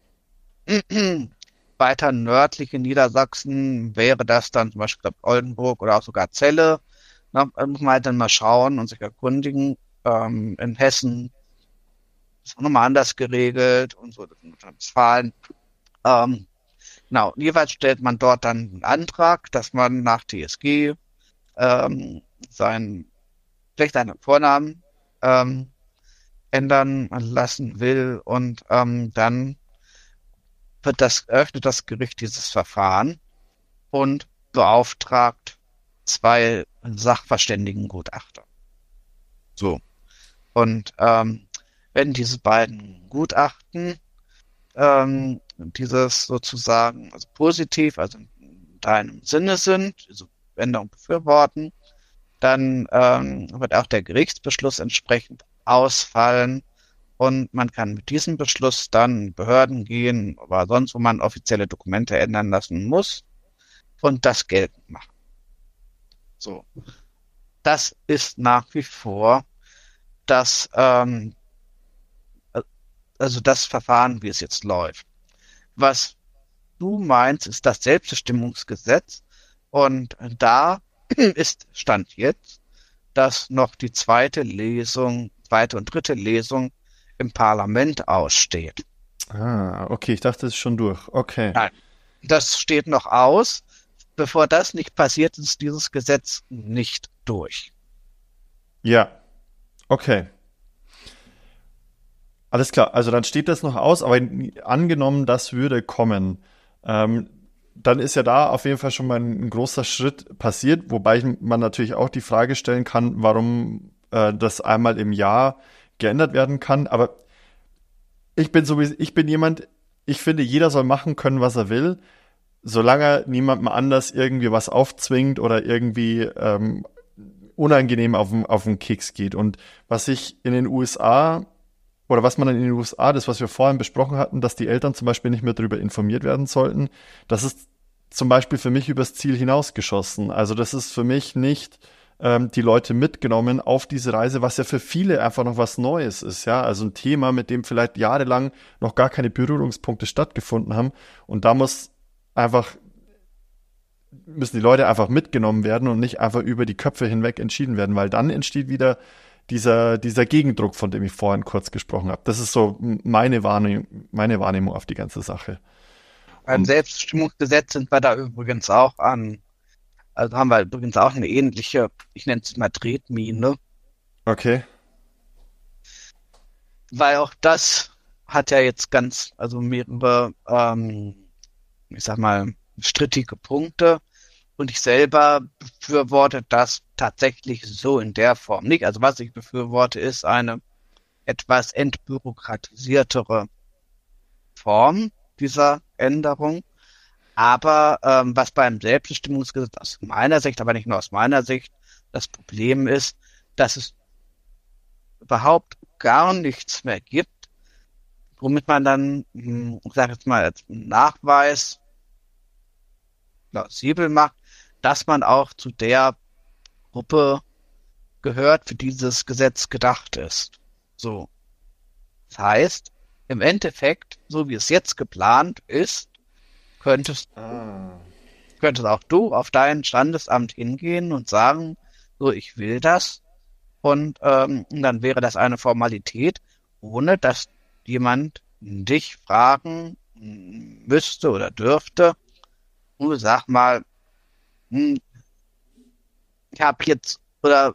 weiter nördlich in Niedersachsen wäre das dann zum Beispiel glaub, Oldenburg oder auch sogar Celle. Da muss man halt dann mal schauen und sich erkundigen. Ähm, in Hessen ist auch nochmal anders geregelt und so, in Nordrhein-Westfalen. Ähm, genau, jeweils stellt man dort dann einen Antrag, dass man nach T S G ähm, seinen, vielleicht seinen Vornamen ähm, ändern lassen will und ähm, dann wird das, eröffnet das Gericht dieses Verfahren und beauftragt zwei Sachverständigengutachter. So. Und ähm, wenn diese beiden Gutachten ähm, dieses sozusagen also positiv, also in deinem Sinne sind, diese Änderung befürworten, dann ähm, wird auch der Gerichtsbeschluss entsprechend ausfallen und man kann mit diesem Beschluss dann in Behörden gehen oder sonst, wo man offizielle Dokumente ändern lassen muss und das geltend machen. So. Das ist nach wie vor das, ähm, also das Verfahren, wie es jetzt läuft. Was du meinst, ist das Selbstbestimmungsgesetz. Und da ist Stand jetzt, dass noch die zweite Lesung, zweite und dritte Lesung im Parlament aussteht. Ah, okay, ich dachte, es ist schon durch. Okay. Nein, das steht noch aus. Bevor das nicht passiert, ist dieses Gesetz nicht durch. Ja, okay. Alles klar, also dann steht das noch aus, aber angenommen, das würde kommen, ähm, dann ist ja da auf jeden Fall schon mal ein, ein großer Schritt passiert, wobei man natürlich auch die Frage stellen kann, warum äh, das einmal im Jahr geändert werden kann. Aber ich bin sowieso, ich bin jemand, ich finde, jeder soll machen können, was er will, solange er niemandem anders irgendwie was aufzwingt oder irgendwie ähm, unangenehm auf den, auf den Keks geht. Und was ich in den U S A oder was man in den U S A, das, was wir vorhin besprochen hatten, dass die Eltern zum Beispiel nicht mehr darüber informiert werden sollten, das ist zum Beispiel für mich übers Ziel hinausgeschossen. Also das ist für mich nicht ähm, die Leute mitgenommen auf diese Reise, was ja für viele einfach noch was Neues ist. Ja, also ein Thema, mit dem vielleicht jahrelang noch gar keine Berührungspunkte stattgefunden haben. Und da muss einfach müssen die Leute einfach mitgenommen werden und nicht einfach über die Köpfe hinweg entschieden werden, weil dann entsteht wieder dieser, dieser Gegendruck, von dem ich vorhin kurz gesprochen habe. Das ist so meine Wahrnehmung, meine Wahrnehmung auf die ganze Sache. Beim Selbstbestimmungsgesetz sind wir da übrigens auch an, also haben wir übrigens auch eine ähnliche, ich nenne es mal Tretmine. Okay. Weil auch das hat ja jetzt ganz, also mehrere, ähm, ich sag mal, strittige Punkte. Und ich selber befürworte das tatsächlich so in der Form nicht. Also was ich befürworte, ist eine etwas entbürokratisiertere Form dieser Änderung. Aber ähm, was beim Selbstbestimmungsgesetz aus meiner Sicht, aber nicht nur aus meiner Sicht, das Problem ist, dass es überhaupt gar nichts mehr gibt, womit man dann, ich sage jetzt mal, als Nachweis plausibel macht, dass man auch zu der Gruppe gehört, für dieses Gesetz gedacht ist. So. Das heißt, im Endeffekt, so wie es jetzt geplant ist, könntest, ah. könntest auch du auf dein Standesamt hingehen und sagen, so, ich will das. Und ähm, dann wäre das eine Formalität, ohne dass jemand dich fragen müsste oder dürfte, du sag mal, hm, ich habe jetzt, oder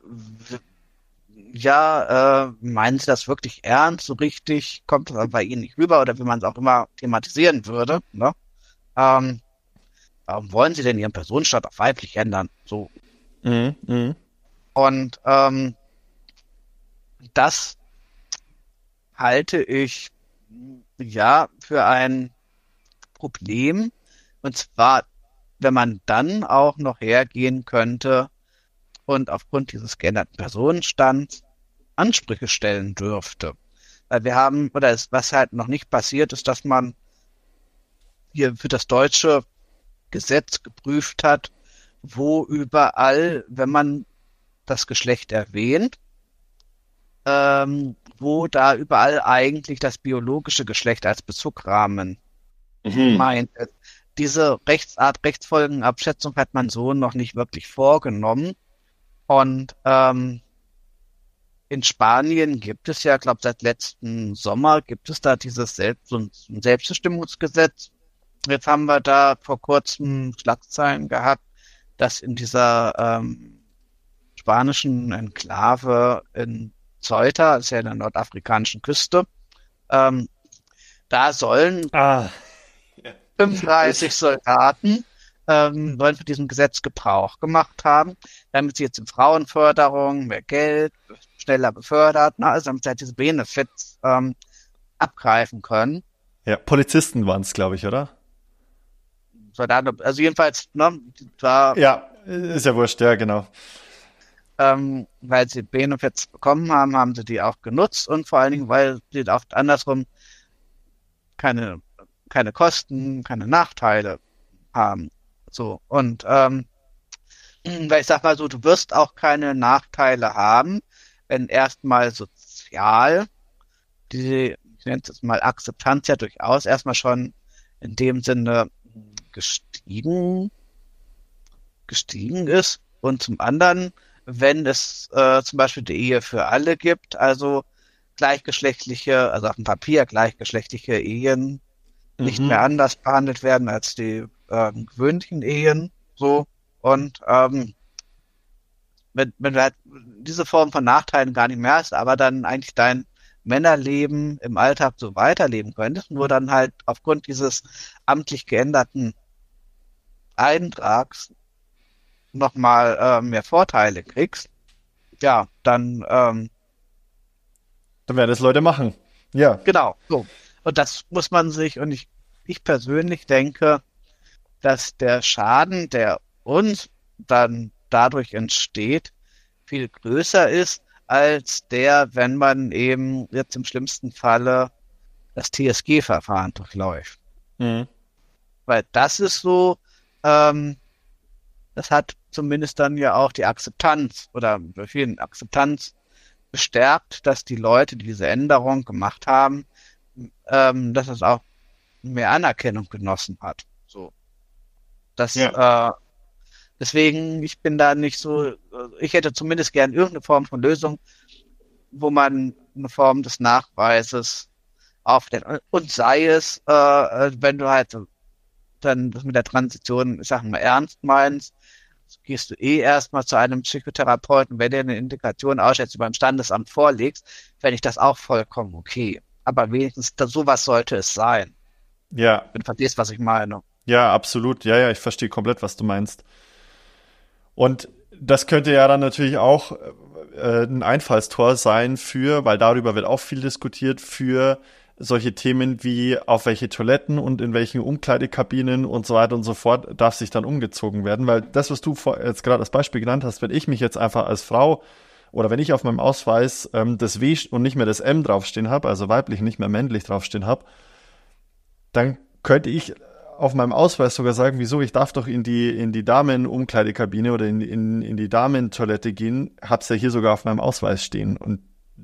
ja, äh, meinen Sie das wirklich ernst, so richtig, kommt das bei Ihnen nicht rüber, oder wie man es auch immer thematisieren würde, ne? Ähm, warum wollen Sie denn Ihren Personenstand auf weiblich ändern? So. Mhm, mh. Und ähm, das halte ich ja für ein Problem. Und zwar, wenn man dann auch noch hergehen könnte und aufgrund dieses geänderten Personenstands Ansprüche stellen dürfte. Weil wir haben, oder es, was halt noch nicht passiert, ist, dass man hier für das deutsche Gesetz geprüft hat, wo überall, wenn man das Geschlecht erwähnt, ähm, wo da überall eigentlich das biologische Geschlecht als Bezugrahmen mhm. meint. Diese Rechtsart, Rechtsfolgenabschätzung hat man so noch nicht wirklich vorgenommen. Und ähm, in Spanien gibt es ja, glaube seit letzten Sommer gibt es da dieses Selbst- so ein Selbstbestimmungsgesetz. Jetzt haben wir da vor kurzem Schlagzeilen gehabt, dass in dieser ähm, spanischen Enklave in Ceuta, das ist ja in der nordafrikanischen Küste, ähm, da sollen ah. fünfunddreißig Soldaten ähm, sollen für diesem Gesetz Gebrauch gemacht haben, damit sie jetzt in Frauenförderung, mehr Geld, schneller befördert, na, also damit sie halt diese Benefits ähm, abgreifen können. Ja, Polizisten waren es, glaube ich, oder? Soldaten, also jedenfalls, ne, war... Ja, ist ja wurscht, ja, genau. Ähm, weil sie Benefits bekommen haben, haben sie die auch genutzt und vor allen Dingen, weil sie oft andersrum keine, keine Kosten, keine Nachteile haben. So, und ähm, Weil ich sag mal so, du wirst auch keine Nachteile haben, wenn erstmal sozial die, ich nenne es jetzt mal Akzeptanz ja durchaus erstmal schon in dem Sinne gestiegen, gestiegen ist. Und zum anderen, wenn es äh, zum Beispiel die Ehe für alle gibt, also gleichgeschlechtliche, also auf dem Papier gleichgeschlechtliche Ehen nicht Mhm. mehr anders behandelt werden als die äh, gewöhnlichen Ehen, so. Und ähm, wenn, wenn du halt diese Form von Nachteilen gar nicht mehr hast, aber dann eigentlich dein Männerleben im Alltag so weiterleben könntest, nur dann halt aufgrund dieses amtlich geänderten Eintrags nochmal äh, mehr Vorteile kriegst, ja, dann ähm, Dann werden das Leute machen. Ja. genau, so. Und das muss man sich, und ich, ich persönlich denke, dass der Schaden, der uns dann dadurch entsteht, viel größer ist als der, wenn man eben jetzt im schlimmsten Falle das T S G-Verfahren durchläuft. Mhm. Weil das ist so, ähm, das hat zumindest dann ja auch die Akzeptanz oder bei vielen Akzeptanz bestärkt, dass die Leute, die diese Änderung gemacht haben, ähm, dass es auch mehr Anerkennung genossen hat. So. Das, Ja. äh, deswegen, ich bin da nicht so, ich hätte zumindest gern irgendeine Form von Lösung, wo man eine Form des Nachweises aufstellt. Und sei es, äh, wenn du halt so dann das mit der Transition, ich sag mal, ernst meinst, gehst du eh erstmal zu einem Psychotherapeuten, wenn dir eine Indikation ausstellt, die beim Standesamt vorlegst, fände ich das auch vollkommen okay. Aber wenigstens da, sowas sollte es sein. Ja. Wenn du verstehst, was ich meine. Ja, absolut. Ja, ja, ich verstehe komplett, was du meinst. Und das könnte ja dann natürlich auch äh, ein Einfallstor sein für, weil darüber wird auch viel diskutiert, für solche Themen wie auf welche Toiletten und in welchen Umkleidekabinen und so weiter und so fort darf sich dann umgezogen werden. Weil das, was du vor, jetzt gerade als Beispiel genannt hast, wenn ich mich jetzt einfach als Frau oder wenn ich auf meinem Ausweis ähm, das W und nicht mehr das M draufstehen habe, also weiblich, nicht mehr männlich draufstehen habe, dann könnte ich auf meinem Ausweis sogar sagen, wieso, ich darf doch in die, in die Damen-Umkleidekabine oder in, in, in die Damentoilette gehen, hab's ja hier sogar auf meinem Ausweis stehen. Und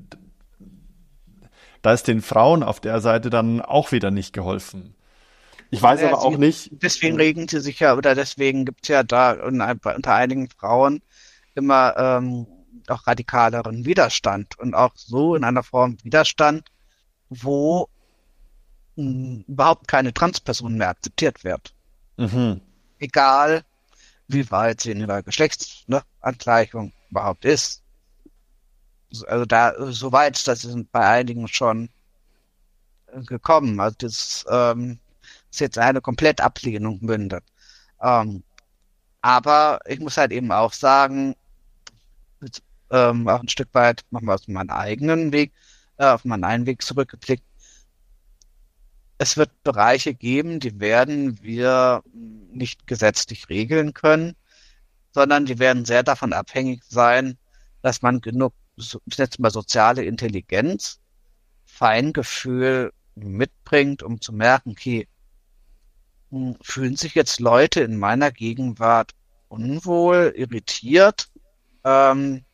da ist den Frauen auf der Seite dann auch wieder nicht geholfen. Ich weiß Naja, aber auch sie, nicht. deswegen regen sie sich ja, oder deswegen gibt's ja da unter, unter einigen Frauen immer ähm, auch radikaleren Widerstand und auch so in einer Form Widerstand, wo mh, überhaupt keine Transperson mehr akzeptiert wird. Mhm. Egal, wie weit sie in ihrer Geschlechtsangleichung überhaupt ist. Also da, so weit, das sind bei einigen schon äh, gekommen. Also das ähm, ist jetzt eine Komplettablehnung mündet. Ähm, aber ich muss halt eben auch sagen, jetzt, ähm, auch ein Stück weit nochmal aus meinem eigenen Weg, äh, auf meinen eigenen Weg zurückgeblickt. Es wird Bereiche geben, die werden wir nicht gesetzlich regeln können, sondern die werden sehr davon abhängig sein, dass man genug, so- ich nenne es mal soziale Intelligenz, Feingefühl mitbringt, um zu merken, okay, hm, fühlen sich jetzt Leute in meiner Gegenwart unwohl, irritiert, ähm,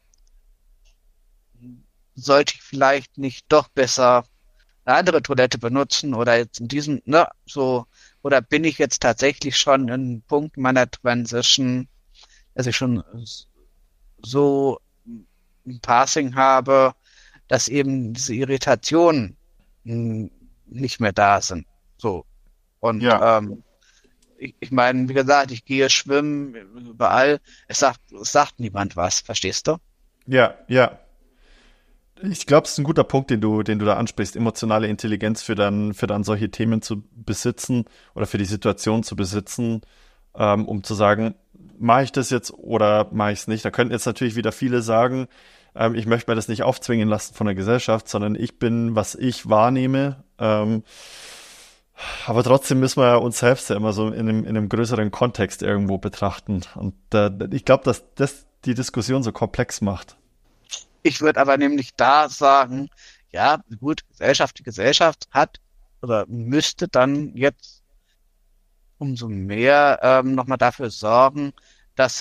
sollte ich vielleicht nicht doch besser eine andere Toilette benutzen oder jetzt in diesem, ne, so, oder bin ich jetzt tatsächlich schon in einem Punkt meiner Transition, dass ich schon so ein Passing habe, dass eben diese Irritationen mh, nicht mehr da sind. So. Und Ja, ähm, ich, ich meine, wie gesagt, ich gehe schwimmen überall. Es sagt, es sagt niemand was, verstehst du? ja, ja. Ich glaube, es ist ein guter Punkt, den du, den du da ansprichst, emotionale Intelligenz für dann, für dann solche Themen zu besitzen oder für die Situation zu besitzen, ähm, um zu sagen, mache ich das jetzt oder mache ich es nicht? Da könnten jetzt natürlich wieder viele sagen, ähm, ich möchte mir das nicht aufzwingen lassen von der Gesellschaft, sondern ich bin, was ich wahrnehme. Ähm, aber trotzdem müssen wir ja uns selbst ja immer so in einem, in einem größeren Kontext irgendwo betrachten. Und äh, ich glaube, dass das die Diskussion so komplex macht. Ich würde aber nämlich da sagen, ja, gut, Gesellschaft, die Gesellschaft hat oder müsste dann jetzt umso mehr ähm, nochmal dafür sorgen, dass es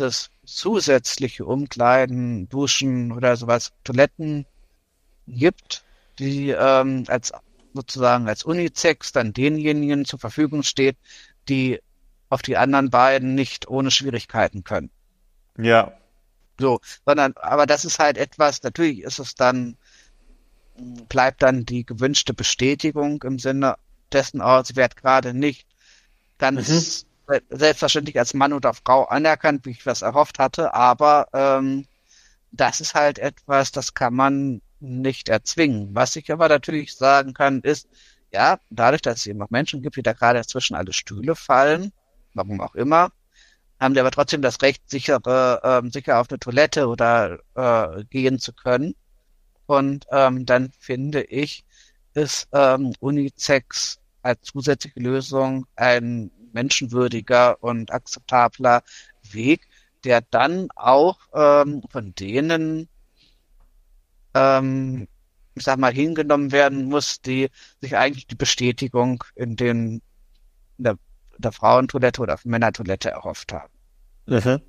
zusätzliche Umkleiden, Duschen oder sowas, Toiletten gibt, die ähm, als sozusagen als Unisex dann denjenigen zur Verfügung steht, die auf die anderen beiden nicht ohne Schwierigkeiten können. Ja. So, sondern, aber das ist halt etwas, natürlich ist es dann, bleibt dann die gewünschte Bestätigung im Sinne dessen aus, sie wird gerade nicht ganz mhm. selbstverständlich als Mann oder Frau anerkannt, wie ich das erhofft hatte, aber ähm, das ist halt etwas, das kann man nicht erzwingen. Was ich aber natürlich sagen kann, ist, ja, dadurch, dass es eben auch Menschen gibt, die da gerade zwischen alle Stühle fallen, warum auch immer, haben die aber trotzdem das Recht, sichere, ähm, sicher auf eine Toilette oder äh, gehen zu können. Und ähm, dann finde ich, ist ähm, Unisex als zusätzliche Lösung ein menschenwürdiger und akzeptabler Weg, der dann auch ähm, von denen, ähm, ich sag mal, hingenommen werden muss, die sich eigentlich die Bestätigung in den in der, der Frauentoilette oder Männertoilette erhofft haben. Mhm.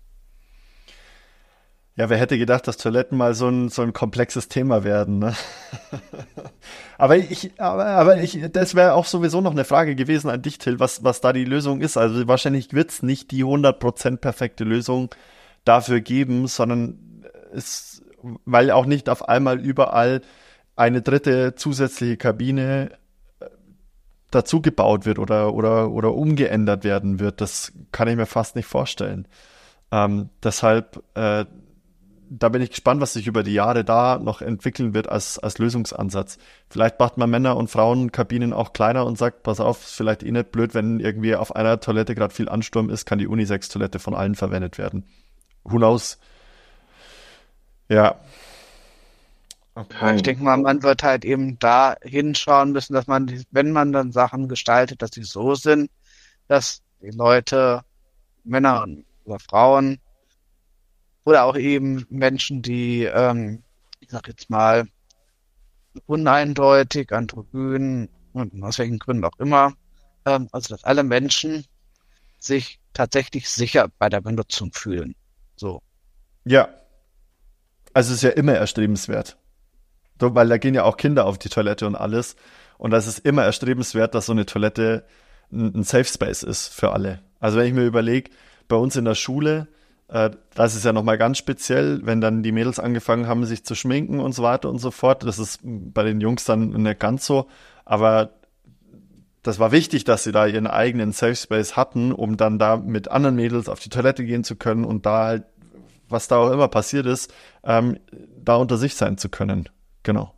Ja, wer hätte gedacht, dass Toiletten mal so ein, so ein komplexes Thema werden, ne? aber ich, aber, aber ich, das wäre auch sowieso noch eine Frage gewesen an dich, Till, was, was da die Lösung ist. Also wahrscheinlich wird es nicht die hundert Prozent perfekte Lösung dafür geben, sondern es, weil auch nicht auf einmal überall eine dritte zusätzliche Kabine dazu gebaut wird oder, oder, oder umgeändert werden wird. Das kann ich mir fast nicht vorstellen. Ähm, deshalb, äh, da bin ich gespannt, was sich über die Jahre da noch entwickeln wird als, als Lösungsansatz. Vielleicht macht man Männer- und Frauenkabinen auch kleiner und sagt, pass auf, ist vielleicht eh nicht blöd, wenn irgendwie auf einer Toilette gerade viel Ansturm ist, kann die Unisex-Toilette von allen verwendet werden. Who knows? Ja. Okay. Ich denke mal, man wird halt eben da hinschauen müssen, dass man, wenn man dann Sachen gestaltet, dass sie so sind, dass die Leute, Männer oder Frauen oder auch eben Menschen, die, ähm, ich sag jetzt mal, uneindeutig, androgyn und aus welchen Gründen auch immer, ähm, also dass alle Menschen sich tatsächlich sicher bei der Benutzung fühlen. So. Ja. Also es ist ja immer erstrebenswert. Weil da gehen ja auch Kinder auf die Toilette und alles. Und das ist immer erstrebenswert, dass so eine Toilette ein, ein Safe Space ist für alle. Also wenn ich mir überlege, bei uns in der Schule, äh, das ist ja nochmal ganz speziell, wenn dann die Mädels angefangen haben, sich zu schminken und so weiter und so fort. Das ist bei den Jungs dann nicht ganz so. Aber das war wichtig, dass sie da ihren eigenen Safe Space hatten, um dann da mit anderen Mädels auf die Toilette gehen zu können und da halt, was da auch immer passiert ist, ähm, da unter sich sein zu können. Genau.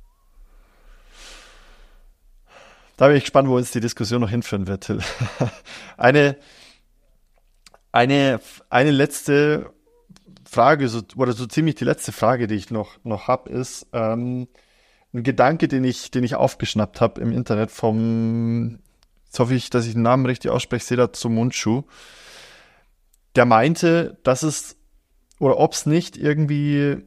Da bin ich gespannt, wo uns die Diskussion noch hinführen wird, Till. Eine, eine, eine letzte Frage, so, oder so ziemlich die letzte Frage, die ich noch, noch habe, ist ähm, ein Gedanke, den ich, den ich aufgeschnappt habe im Internet vom, jetzt hoffe ich, dass ich den Namen richtig ausspreche, Seda Tsumunchu. Der meinte, dass es, oder ob es nicht irgendwie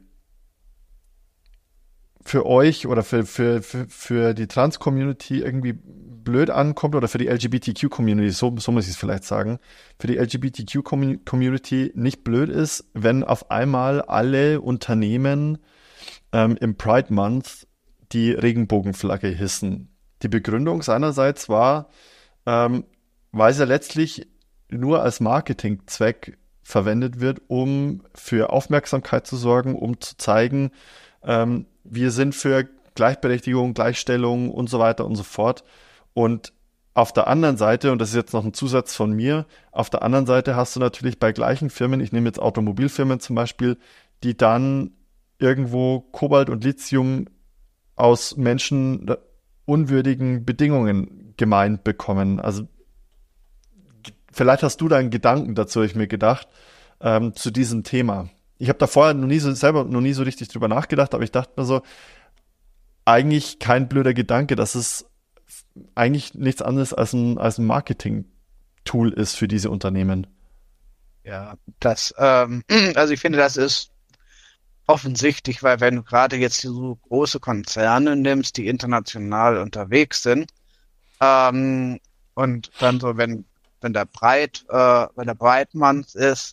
für euch oder für, für, für, für die Trans-Community irgendwie blöd ankommt oder für die L G B T Q-Community, so, so muss ich es vielleicht sagen, für die L G B T Q-Community nicht blöd ist, wenn auf einmal alle Unternehmen ähm, im Pride Month die Regenbogenflagge hissen. Die Begründung seinerseits war, ähm, weil sie ja letztlich nur als Marketingzweck verwendet wird, um für Aufmerksamkeit zu sorgen, um zu zeigen, ähm, wir sind für Gleichberechtigung, Gleichstellung und so weiter und so fort. Und auf der anderen Seite, und das ist jetzt noch ein Zusatz von mir, auf der anderen Seite hast du natürlich bei gleichen Firmen, ich nehme jetzt Automobilfirmen zum Beispiel, die dann irgendwo Kobalt und Lithium aus menschenunwürdigen Bedingungen gemeint bekommen. Also vielleicht hast du da einen Gedanken dazu, habe ich mir gedacht, ähm, zu diesem Thema. Ich habe da vorher noch nie so, selber noch nie so richtig drüber nachgedacht, aber ich dachte mir so, eigentlich kein blöder Gedanke, dass es eigentlich nichts anderes als ein, als ein Marketing-Tool ist für diese Unternehmen. Ja, das, ähm, also ich finde, das ist offensichtlich, weil wenn du gerade jetzt so große Konzerne nimmst, die international unterwegs sind, ähm, und dann so, wenn, wenn der Breit, äh, wenn der Breitmann ist,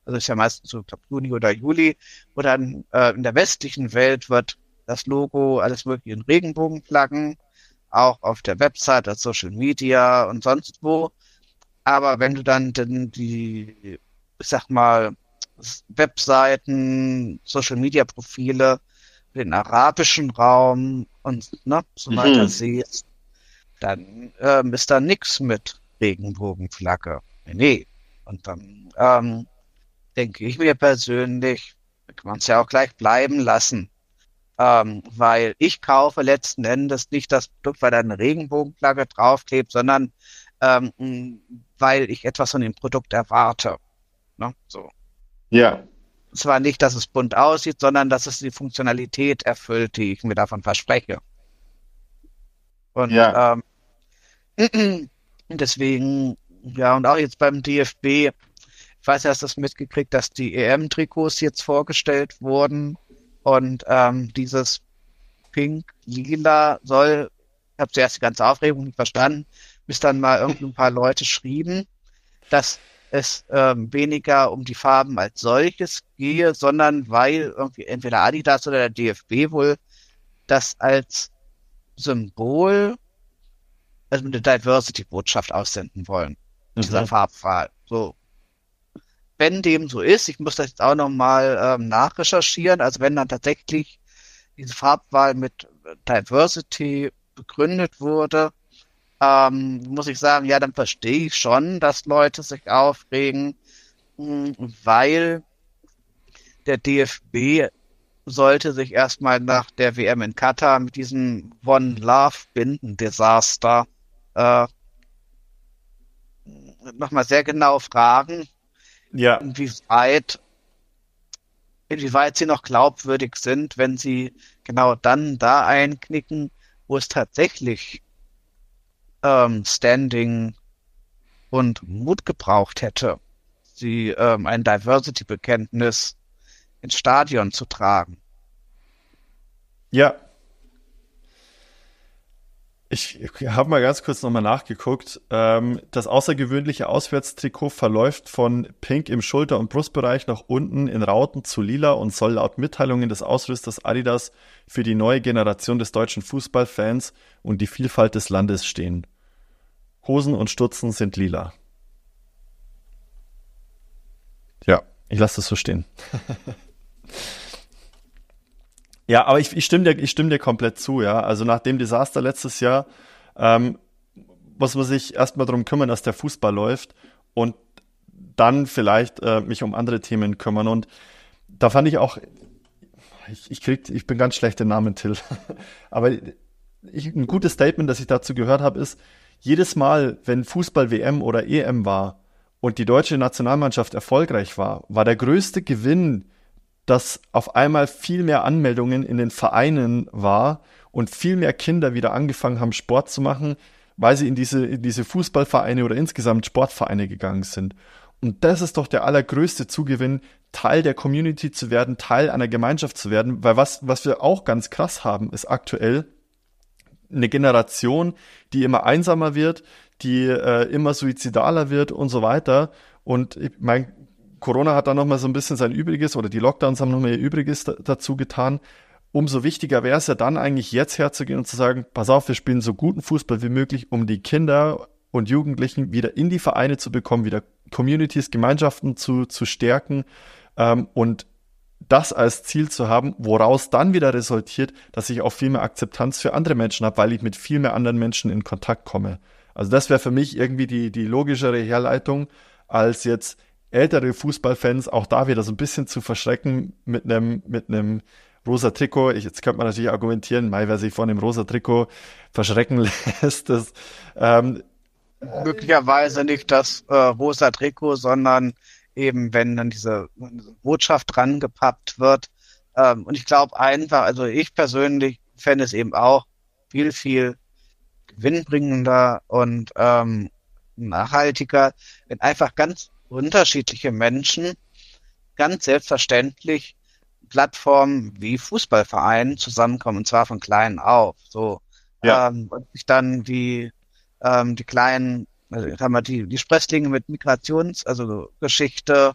also ist ja meistens so, ich glaub, Juni oder Juli, wo dann äh, in der westlichen Welt wird das Logo, alles mögliche in Regenbogenflaggen, auch auf der Website, als Social Media und sonst wo. Aber wenn du dann denn die, ich sag mal, Webseiten, Social Media Profile, den arabischen Raum und ne, so Mhm. weiter siehst, dann ähm, ist da nix mit Regenbogenflagge. Nee, nee. Und dann ähm, denke ich mir persönlich, kann man es ja auch gleich bleiben lassen. Ähm, weil ich kaufe letzten Endes nicht das Produkt, weil da eine Regenbogenflagge draufklebt, sondern ähm, mh, weil ich etwas von dem Produkt erwarte. Ne? So. Ja, Zwar nicht, dass es bunt aussieht, sondern dass es die Funktionalität erfüllt, die ich mir davon verspreche. Und ja, ähm, deswegen, ja, und auch jetzt beim D F B, ich weiß ja, hast du das mitgekriegt, dass die E M-Trikots jetzt vorgestellt wurden und ähm, dieses Pink-Lila soll, ich habe zuerst die ganze Aufregung nicht verstanden, bis dann mal irgendein paar Leute schrieben, dass es ähm, weniger um die Farben als solches gehe, sondern weil irgendwie entweder Adidas oder der D F B wohl das als Symbol, also eine Diversity-Botschaft aussenden wollen, dieser mhm. Farbwahl. So. Wenn dem so ist, ich muss das jetzt auch nochmal ähm, nachrecherchieren, also wenn dann tatsächlich diese Farbwahl mit Diversity begründet wurde, ähm, muss ich sagen, ja, dann verstehe ich schon, dass Leute sich aufregen, mh, weil der D F B sollte sich erstmal nach der W M in Katar mit diesem One Love Binden-Desaster äh, nochmal sehr genau fragen, Ja, inwieweit, inwieweit sie noch glaubwürdig sind, wenn sie genau dann da einknicken, wo es tatsächlich ähm, Standing und Mut gebraucht hätte, sie ähm, ein Diversity-Bekenntnis ins Stadion zu tragen. ja. Ich habe mal ganz kurz nochmal nachgeguckt. Ähm, das außergewöhnliche Auswärtstrikot verläuft von pink im Schulter- und Brustbereich nach unten in Rauten zu lila und soll laut Mitteilungen des Ausrüsters Adidas für die neue Generation des deutschen Fußballfans und die Vielfalt des Landes stehen. Hosen und Stutzen sind lila. Ja, ich lasse das so stehen. Ja, aber ich, ich stimme dir, ich stimme dir komplett zu, ja. Also nach dem Desaster letztes Jahr ähm, muss man sich erstmal darum kümmern, dass der Fußball läuft und dann vielleicht äh, mich um andere Themen kümmern. Und da fand ich auch, ich, ich krieg, ich bin ganz schlecht im Namen, Till. Aber ich, ein gutes Statement, das ich dazu gehört habe, ist, jedes Mal, wenn Fußball-W M oder E M war und die deutsche Nationalmannschaft erfolgreich war, war der größte Gewinn, dass auf einmal viel mehr Anmeldungen in den Vereinen war und viel mehr Kinder wieder angefangen haben, Sport zu machen, weil sie in diese, in diese Fußballvereine oder insgesamt Sportvereine gegangen sind. Und das ist doch der allergrößte Zugewinn, Teil der Community zu werden, Teil einer Gemeinschaft zu werden, weil was, was wir auch ganz krass haben, ist aktuell eine Generation, die immer einsamer wird, die äh, immer suizidaler wird und so weiter. Und ich mein, Corona hat da nochmal so ein bisschen sein Übriges oder die Lockdowns haben nochmal ihr Übriges da, dazu getan. Umso wichtiger wäre es ja dann eigentlich jetzt herzugehen und zu sagen, pass auf, wir spielen so guten Fußball wie möglich, um die Kinder und Jugendlichen wieder in die Vereine zu bekommen, wieder Communities, Gemeinschaften zu, zu stärken ähm, und das als Ziel zu haben, woraus dann wieder resultiert, dass ich auch viel mehr Akzeptanz für andere Menschen habe, weil ich mit viel mehr anderen Menschen in Kontakt komme. Also das wäre für mich irgendwie die, die logischere Herleitung, als jetzt ältere Fußballfans auch da wieder so ein bisschen zu verschrecken mit einem mit einem rosa Trikot. Ich, jetzt könnte man natürlich argumentieren, mei, wer sich von dem rosa Trikot verschrecken lässt, das ähm, Möglicherweise nicht das äh, rosa Trikot, sondern eben, wenn dann diese, diese Botschaft dran gepappt wird. Ähm, und ich glaube einfach, also ich persönlich fände es eben auch viel, viel gewinnbringender und ähm, nachhaltiger, wenn einfach ganz unterschiedliche Menschen ganz selbstverständlich Plattformen wie Fußballvereinen zusammenkommen, und zwar von klein auf. So, ja, ähm, und sich dann die ähm, die kleinen, also sagen wir, die die Sprösslinge mit Migrations, also Geschichte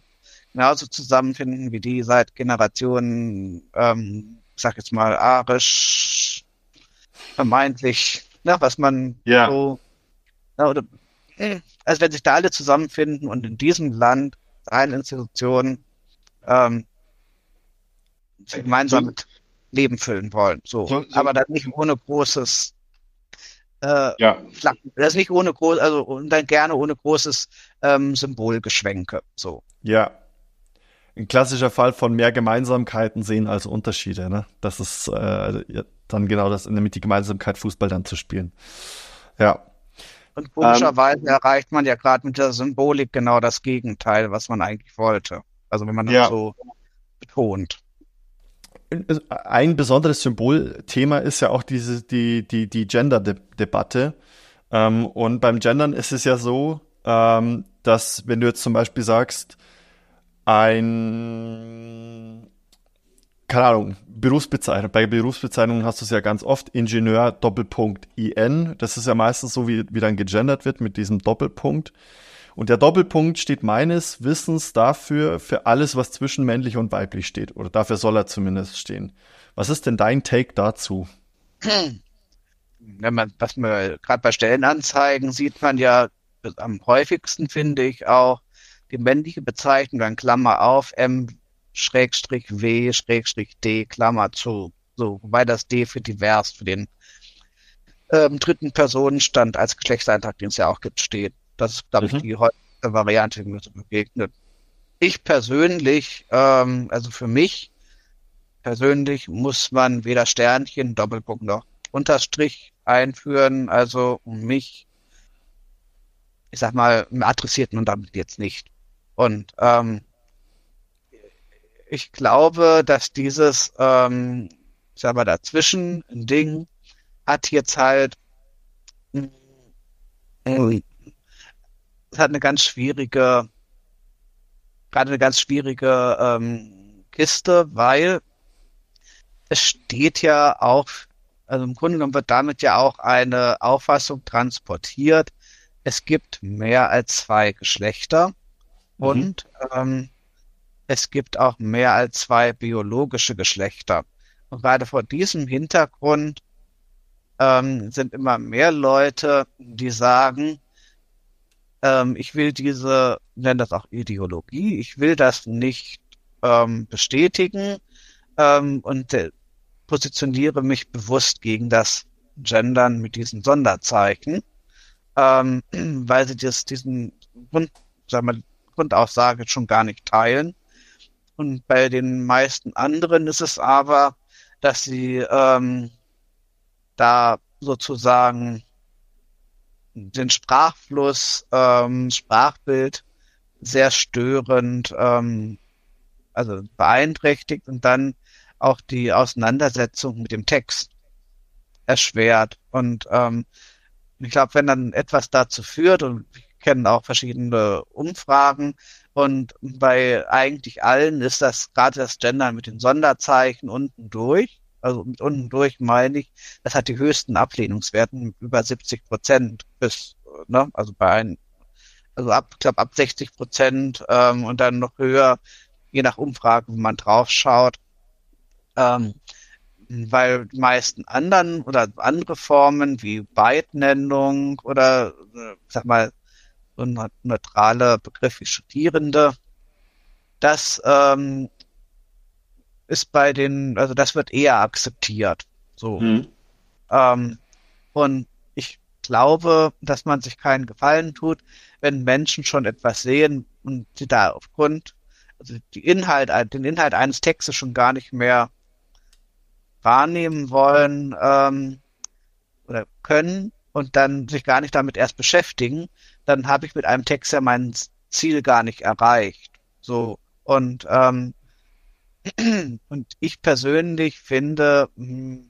genauso zusammenfinden wie die seit Generationen, ähm, ich sag jetzt mal, arisch, vermeintlich, ne, was man Ja. so, ne, oder, äh, also wenn sich da alle zusammenfinden und in diesem Land eine Institution ähm, gemeinsam mit Leben füllen wollen, so, So- so- aber dann nicht ohne großes äh, Ja. Flaggen, das nicht ohne groß, also und dann gerne ohne großes ähm, Symbolgeschwenke, so. Ja. Ein klassischer Fall von mehr Gemeinsamkeiten sehen als Unterschiede, ne? Das ist äh, ja, dann genau das, nämlich die Gemeinsamkeit, Fußball dann zu spielen. Ja. Und komischerweise erreicht man ja gerade mit der Symbolik genau das Gegenteil, was man eigentlich wollte. Also wenn man das Ja. so betont. Ein besonderes Symbolthema ist ja auch diese, die, die, die Gender-Debatte. Ähm, und beim Gendern ist es ja so, ähm, dass wenn du jetzt zum Beispiel sagst, ein, keine Ahnung, Berufsbezeichnung, bei Berufsbezeichnungen hast du es ja ganz oft, Ingenieur Doppelpunkt I N, das ist ja meistens so, wie, wie dann gegendert wird mit diesem Doppelpunkt. Und der Doppelpunkt steht meines Wissens dafür, für alles, was zwischen männlich und weiblich steht. Oder dafür soll er zumindest stehen. Was ist denn dein Take dazu? Wenn man, was man gerade bei Stellenanzeigen sieht man ja am häufigsten, finde ich, auch die männliche Bezeichnung, dann Klammer auf, M Schrägstrich W Schrägstrich D, Klammer zu. So, wobei das D für divers, für den ähm, dritten Personenstand als Geschlechtseintrag, den es ja auch gibt, steht. Das ist, glaube ich, Mhm. die häufigste Variante, die mir so begegnet. Ich persönlich, ähm, also für mich persönlich muss man weder Sternchen, Doppelpunkt noch Unterstrich einführen. Also mich, ich sag mal, adressiert man damit jetzt nicht. Und ähm, ich glaube, dass dieses, ähm, ich sag mal, dazwischen ein Ding hat jetzt halt, mm, es hat eine ganz schwierige, gerade eine ganz schwierige ähm, Kiste, weil es steht ja auch, also im Grunde genommen wird damit ja auch eine Auffassung transportiert. Es gibt mehr als zwei Geschlechter Mhm. und ähm, es gibt auch mehr als zwei biologische Geschlechter. Und gerade vor diesem Hintergrund ähm, sind immer mehr Leute, die sagen, ähm, ich will diese, nennen das auch Ideologie, ich will das nicht ähm, bestätigen ähm, und äh, positioniere mich bewusst gegen das Gendern mit diesen Sonderzeichen, ähm, weil sie das, diesen Grund, sagen wir, Grundaussage schon gar nicht teilen. Und bei den meisten anderen ist es aber, dass sie ähm, da sozusagen den Sprachfluss, ähm, Sprachbild sehr störend, ähm, also beeinträchtigt und dann auch die Auseinandersetzung mit dem Text erschwert. Und ähm, ich glaube, wenn dann etwas dazu führt, und wir kennen auch verschiedene Umfragen, und bei eigentlich allen ist das gerade das Gendern mit den Sonderzeichen unten durch, also mit unten durch meine ich, das hat die höchsten Ablehnungswerten, über siebzig Prozent bis, ne, also bei ein, also ab, ich glaube ab sechzig Prozent ähm, und dann noch höher, je nach Umfrage, wo man drauf schaut. Ähm, weil die meisten anderen oder andere Formen wie Beidnennung oder, äh, ich sag mal, so ein neutraler Begriff wie Studierende, das ähm, ist bei den, also das wird eher akzeptiert. So. Mhm. Ähm, und ich glaube, dass man sich keinen Gefallen tut, wenn Menschen schon etwas sehen und sie da aufgrund, also die Inhalt, den Inhalt eines Textes schon gar nicht mehr wahrnehmen wollen ähm, oder können und dann sich gar nicht damit erst beschäftigen, dann habe ich mit einem Text ja mein Ziel gar nicht erreicht. So und ähm, und ich persönlich finde, mh,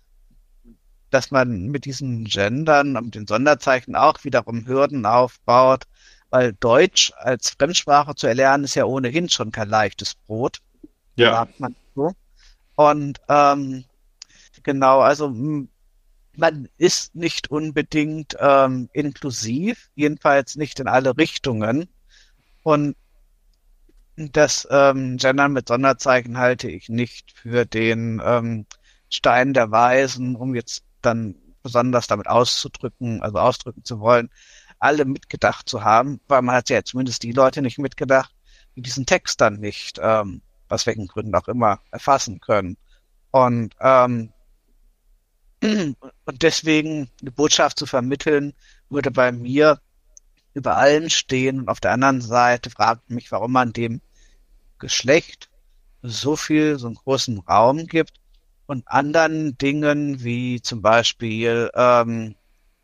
dass man mit diesen Gendern und mit den Sonderzeichen auch wiederum Hürden aufbaut, weil Deutsch als Fremdsprache zu erlernen ist ja ohnehin schon kein leichtes Brot, Ja. sagt man so. Und ähm, genau, also m, man ist nicht unbedingt ähm, inklusiv, jedenfalls nicht in alle Richtungen. Und Das ähm, Gendern mit Sonderzeichen halte ich nicht für den ähm, Stein der Weisen, um jetzt dann besonders damit auszudrücken, also ausdrücken zu wollen, alle mitgedacht zu haben, weil man hat ja zumindest die Leute nicht mitgedacht, die diesen Text dann nicht, ähm, aus welchen Gründen auch immer, erfassen können. Und, ähm, und deswegen eine Botschaft zu vermitteln, würde bei mir über allem stehen. Und auf der anderen Seite fragt mich, warum man dem Geschlecht so viel, so einen großen Raum gibt und anderen Dingen wie zum Beispiel ähm,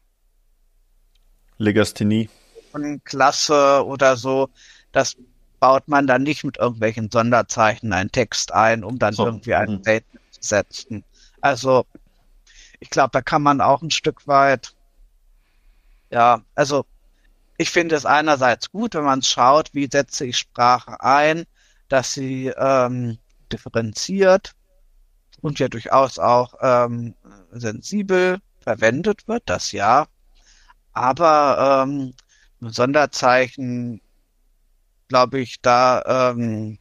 Legasthenie. Klasse oder so, das baut man dann nicht mit irgendwelchen Sonderzeichen einen Text ein, um dann So. irgendwie ein Mhm. Statement zu setzen. Also ich glaube, da kann man auch ein Stück weit, ja, also ich finde es einerseits gut, wenn man schaut, wie setze ich Sprache ein, dass sie ähm, differenziert und ja durchaus auch ähm, sensibel verwendet wird, das ja. Aber ähm, Sonderzeichen, glaube ich, da ähm,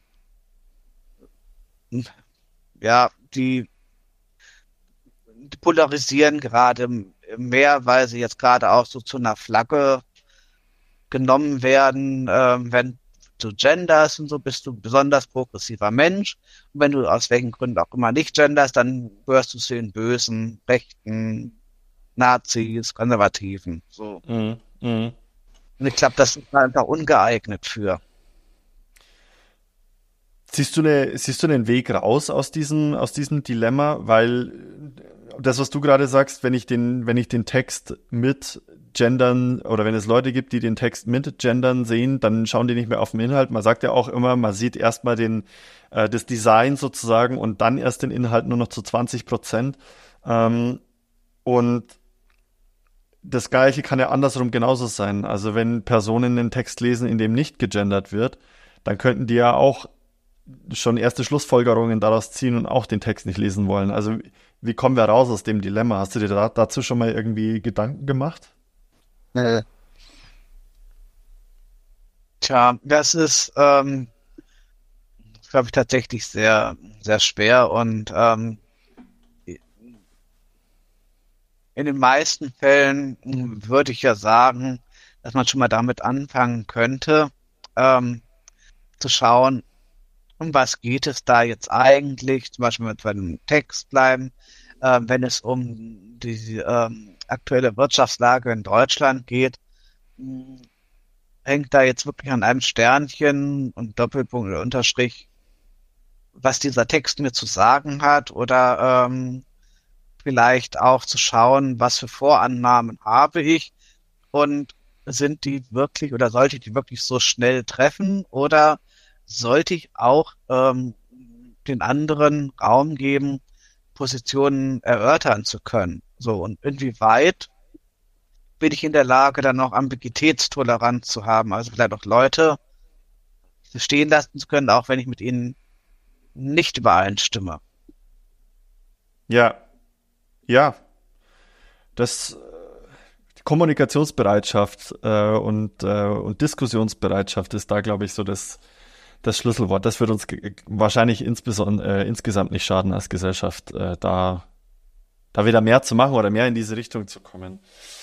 ja, die, die polarisieren gerade mehr, weil sie jetzt gerade auch so zu einer Flagge genommen werden, ähm, wenn du genders und so, bist du ein besonders progressiver Mensch. Und wenn du aus welchen Gründen auch immer nicht genders, dann gehörst du zu den Bösen, Rechten, Nazis, Konservativen. So. Mhm. Mhm. Und ich glaube, das ist einfach ungeeignet für. Siehst du, eine, siehst du einen Weg raus aus diesem, aus diesem Dilemma? Weil das, was du gerade sagst, wenn ich den, wenn ich den Text mit gendern oder wenn es Leute gibt, die den Text mit gendern sehen, dann schauen die nicht mehr auf den Inhalt. Man sagt ja auch immer, man sieht erstmal den, äh, das Design sozusagen und dann erst den Inhalt nur noch zu zwanzig Prozent. Ähm, und das Gleiche kann ja andersrum genauso sein. Also wenn Personen einen Text lesen, in dem nicht gegendert wird, dann könnten die ja auch schon erste Schlussfolgerungen daraus ziehen und auch den Text nicht lesen wollen. Also wie kommen wir raus aus dem Dilemma? Hast du dir da, dazu schon mal irgendwie Gedanken gemacht? Äh, Tja, das ist, ähm, glaube ich, tatsächlich sehr, sehr schwer und ähm, in den meisten Fällen mh, würde ich ja sagen, dass man schon mal damit anfangen könnte, ähm, zu schauen, um was geht es da jetzt eigentlich? Zum Beispiel, wenn wir bei dem Text bleiben, äh, wenn es um die ähm, aktuelle Wirtschaftslage in Deutschland geht, mh, hängt da jetzt wirklich an einem Sternchen und Doppelpunkt oder Unterstrich, was dieser Text mir zu sagen hat oder ähm, vielleicht auch zu schauen, was für Vorannahmen habe ich und sind die wirklich oder sollte ich die wirklich so schnell treffen oder sollte ich auch ähm, den anderen Raum geben, Positionen erörtern zu können? So, und inwieweit bin ich in der Lage, dann noch Ambiguitätstoleranz zu haben, also vielleicht auch Leute stehen lassen zu können, auch wenn ich mit ihnen nicht übereinstimme. Ja, ja. Das die Kommunikationsbereitschaft äh, und, äh, und Diskussionsbereitschaft ist da, glaube ich, so das, das Schlüsselwort. Das wird uns ge- wahrscheinlich insbesondere äh, insgesamt nicht schaden als Gesellschaft, äh, da, da wieder mehr zu machen oder mehr in diese Richtung zu kommen.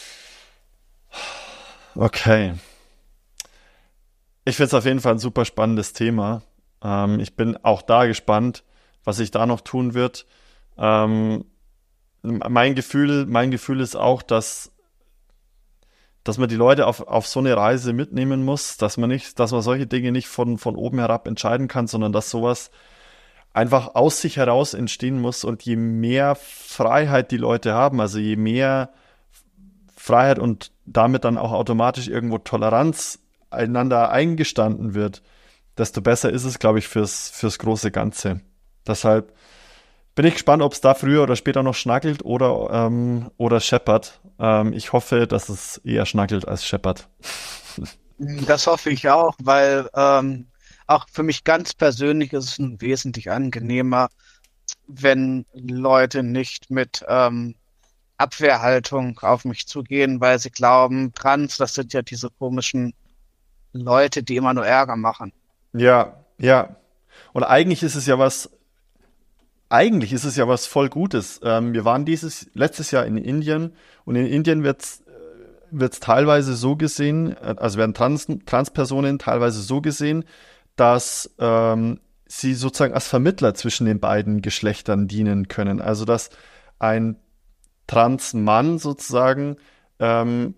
Okay. Ich finde es auf jeden Fall ein super spannendes Thema. Ähm, ich bin auch da gespannt, was sich da noch tun wird. Ähm, mein Gefühl, mein Gefühl ist auch, dass, dass man die Leute auf, auf so eine Reise mitnehmen muss, dass man nicht, dass man solche Dinge nicht von, von oben herab entscheiden kann, sondern dass sowas einfach aus sich heraus entstehen muss. Und je mehr Freiheit die Leute haben, also je mehr Freiheit und damit dann auch automatisch irgendwo Toleranz einander eingestanden wird, desto besser ist es, glaube ich, fürs, fürs große Ganze. Deshalb bin ich gespannt, ob es da früher oder später noch schnackelt oder, ähm, oder scheppert. Ähm, ich hoffe, dass es eher schnackelt als scheppert. Das hoffe ich auch, weil ähm, auch für mich ganz persönlich ist es ein wesentlich angenehmer, wenn Leute nicht mit ähm, Abwehrhaltung auf mich zugehen, weil sie glauben, Trans, das sind ja diese komischen Leute, die immer nur Ärger machen. Ja, Ja. Und eigentlich ist es ja was, eigentlich ist es ja was voll Gutes. Ähm, wir waren dieses, letztes Jahr in Indien und in Indien wird's, wird's teilweise so gesehen, also werden Trans, Transpersonen teilweise so gesehen, dass ähm, sie sozusagen als Vermittler zwischen den beiden Geschlechtern dienen können. Also dass ein Trans-Mann sozusagen ähm,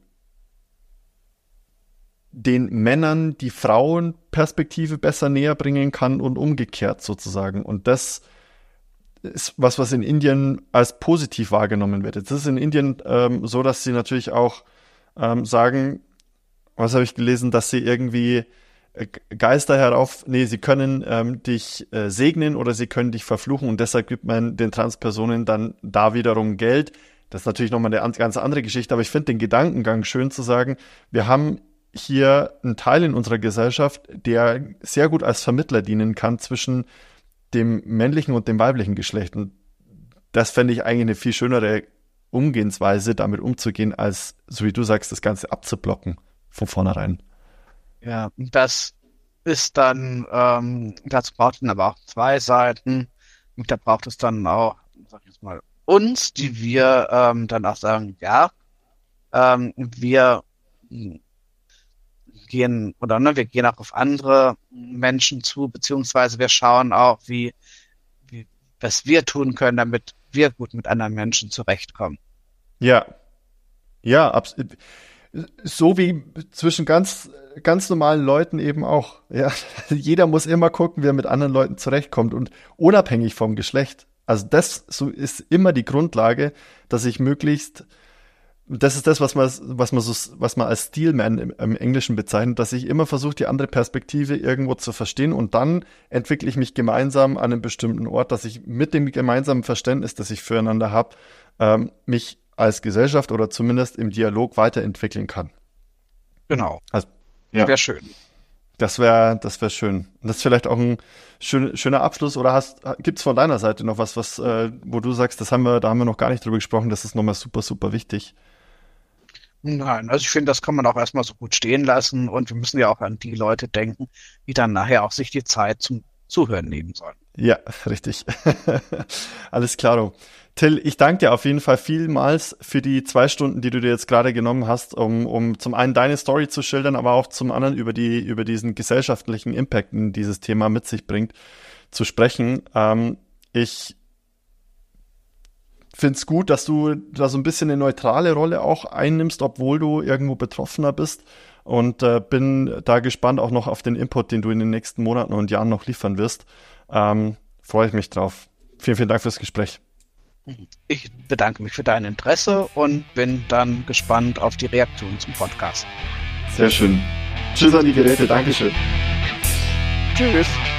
den Männern die Frauenperspektive besser näher bringen kann und umgekehrt sozusagen. Und das ist was, was in Indien als positiv wahrgenommen wird. Jetzt ist es in Indien ähm, so, dass sie natürlich auch ähm, sagen, was habe ich gelesen, dass sie irgendwie äh, Geister herauf, nee, sie können ähm, dich äh, segnen oder sie können dich verfluchen und deshalb gibt man den Transpersonen dann da wiederum Geld. Das ist natürlich nochmal eine ganz andere Geschichte, aber ich finde den Gedankengang schön zu sagen, wir haben hier einen Teil in unserer Gesellschaft, der sehr gut als Vermittler dienen kann zwischen dem männlichen und dem weiblichen Geschlecht. Und das fände ich eigentlich eine viel schönere Umgehensweise, damit umzugehen, als, so wie du sagst, das Ganze abzublocken von vornherein. Ja, das ist dann, ähm, dazu braucht es dann aber auch zwei Seiten. Und da braucht es dann auch, sag ich jetzt mal, uns, die wir ähm, dann auch sagen, ja, ähm, wir gehen oder ne, wir gehen auch auf andere Menschen zu, beziehungsweise wir schauen auch, wie, wie was wir tun können, damit wir gut mit anderen Menschen zurechtkommen. Ja, ja, absolut. So wie zwischen ganz, ganz normalen Leuten eben auch. Ja, jeder muss immer gucken, wie er mit anderen Leuten zurechtkommt und unabhängig vom Geschlecht. Also das so ist immer die Grundlage, dass ich möglichst, das ist das, was man, was man so, was man als Steelman im, im Englischen bezeichnet, dass ich immer versuche, die andere Perspektive irgendwo zu verstehen und dann entwickle ich mich gemeinsam an einem bestimmten Ort, dass ich mit dem gemeinsamen Verständnis, das ich füreinander habe, ähm, mich als Gesellschaft oder zumindest im Dialog weiterentwickeln kann. Genau. Also, ja. Wäre schön. Das wäre, das wäre schön. Und das ist vielleicht auch ein schön, schöner Abschluss. Oder hast, gibt's von deiner Seite noch was, was, äh, wo du sagst, das haben wir, da haben wir noch gar nicht drüber gesprochen, das ist nochmal super, super wichtig. Nein, also ich finde, das kann man auch erstmal so gut stehen lassen und wir müssen ja auch an die Leute denken, die dann nachher auch sich die Zeit zum Zuhören nehmen sollen. Ja, richtig. Alles klaro. Till, ich danke dir auf jeden Fall vielmals für die zwei Stunden, die du dir jetzt gerade genommen hast, um, um zum einen deine Story zu schildern, aber auch zum anderen über die, über diesen gesellschaftlichen Impact, den dieses Thema mit sich bringt, zu sprechen. Ähm, ich finde es gut, dass du da so ein bisschen eine neutrale Rolle auch einnimmst, obwohl du irgendwo Betroffener bist und äh, bin da gespannt auch noch auf den Input, den du in den nächsten Monaten und Jahren noch liefern wirst. Ähm, freue ich mich drauf. Vielen, vielen Dank fürs Gespräch. Ich bedanke mich für dein Interesse und bin dann gespannt auf die Reaktion zum Podcast. Sehr schön. Tschüss an die Geräte. Dankeschön. Tschüss.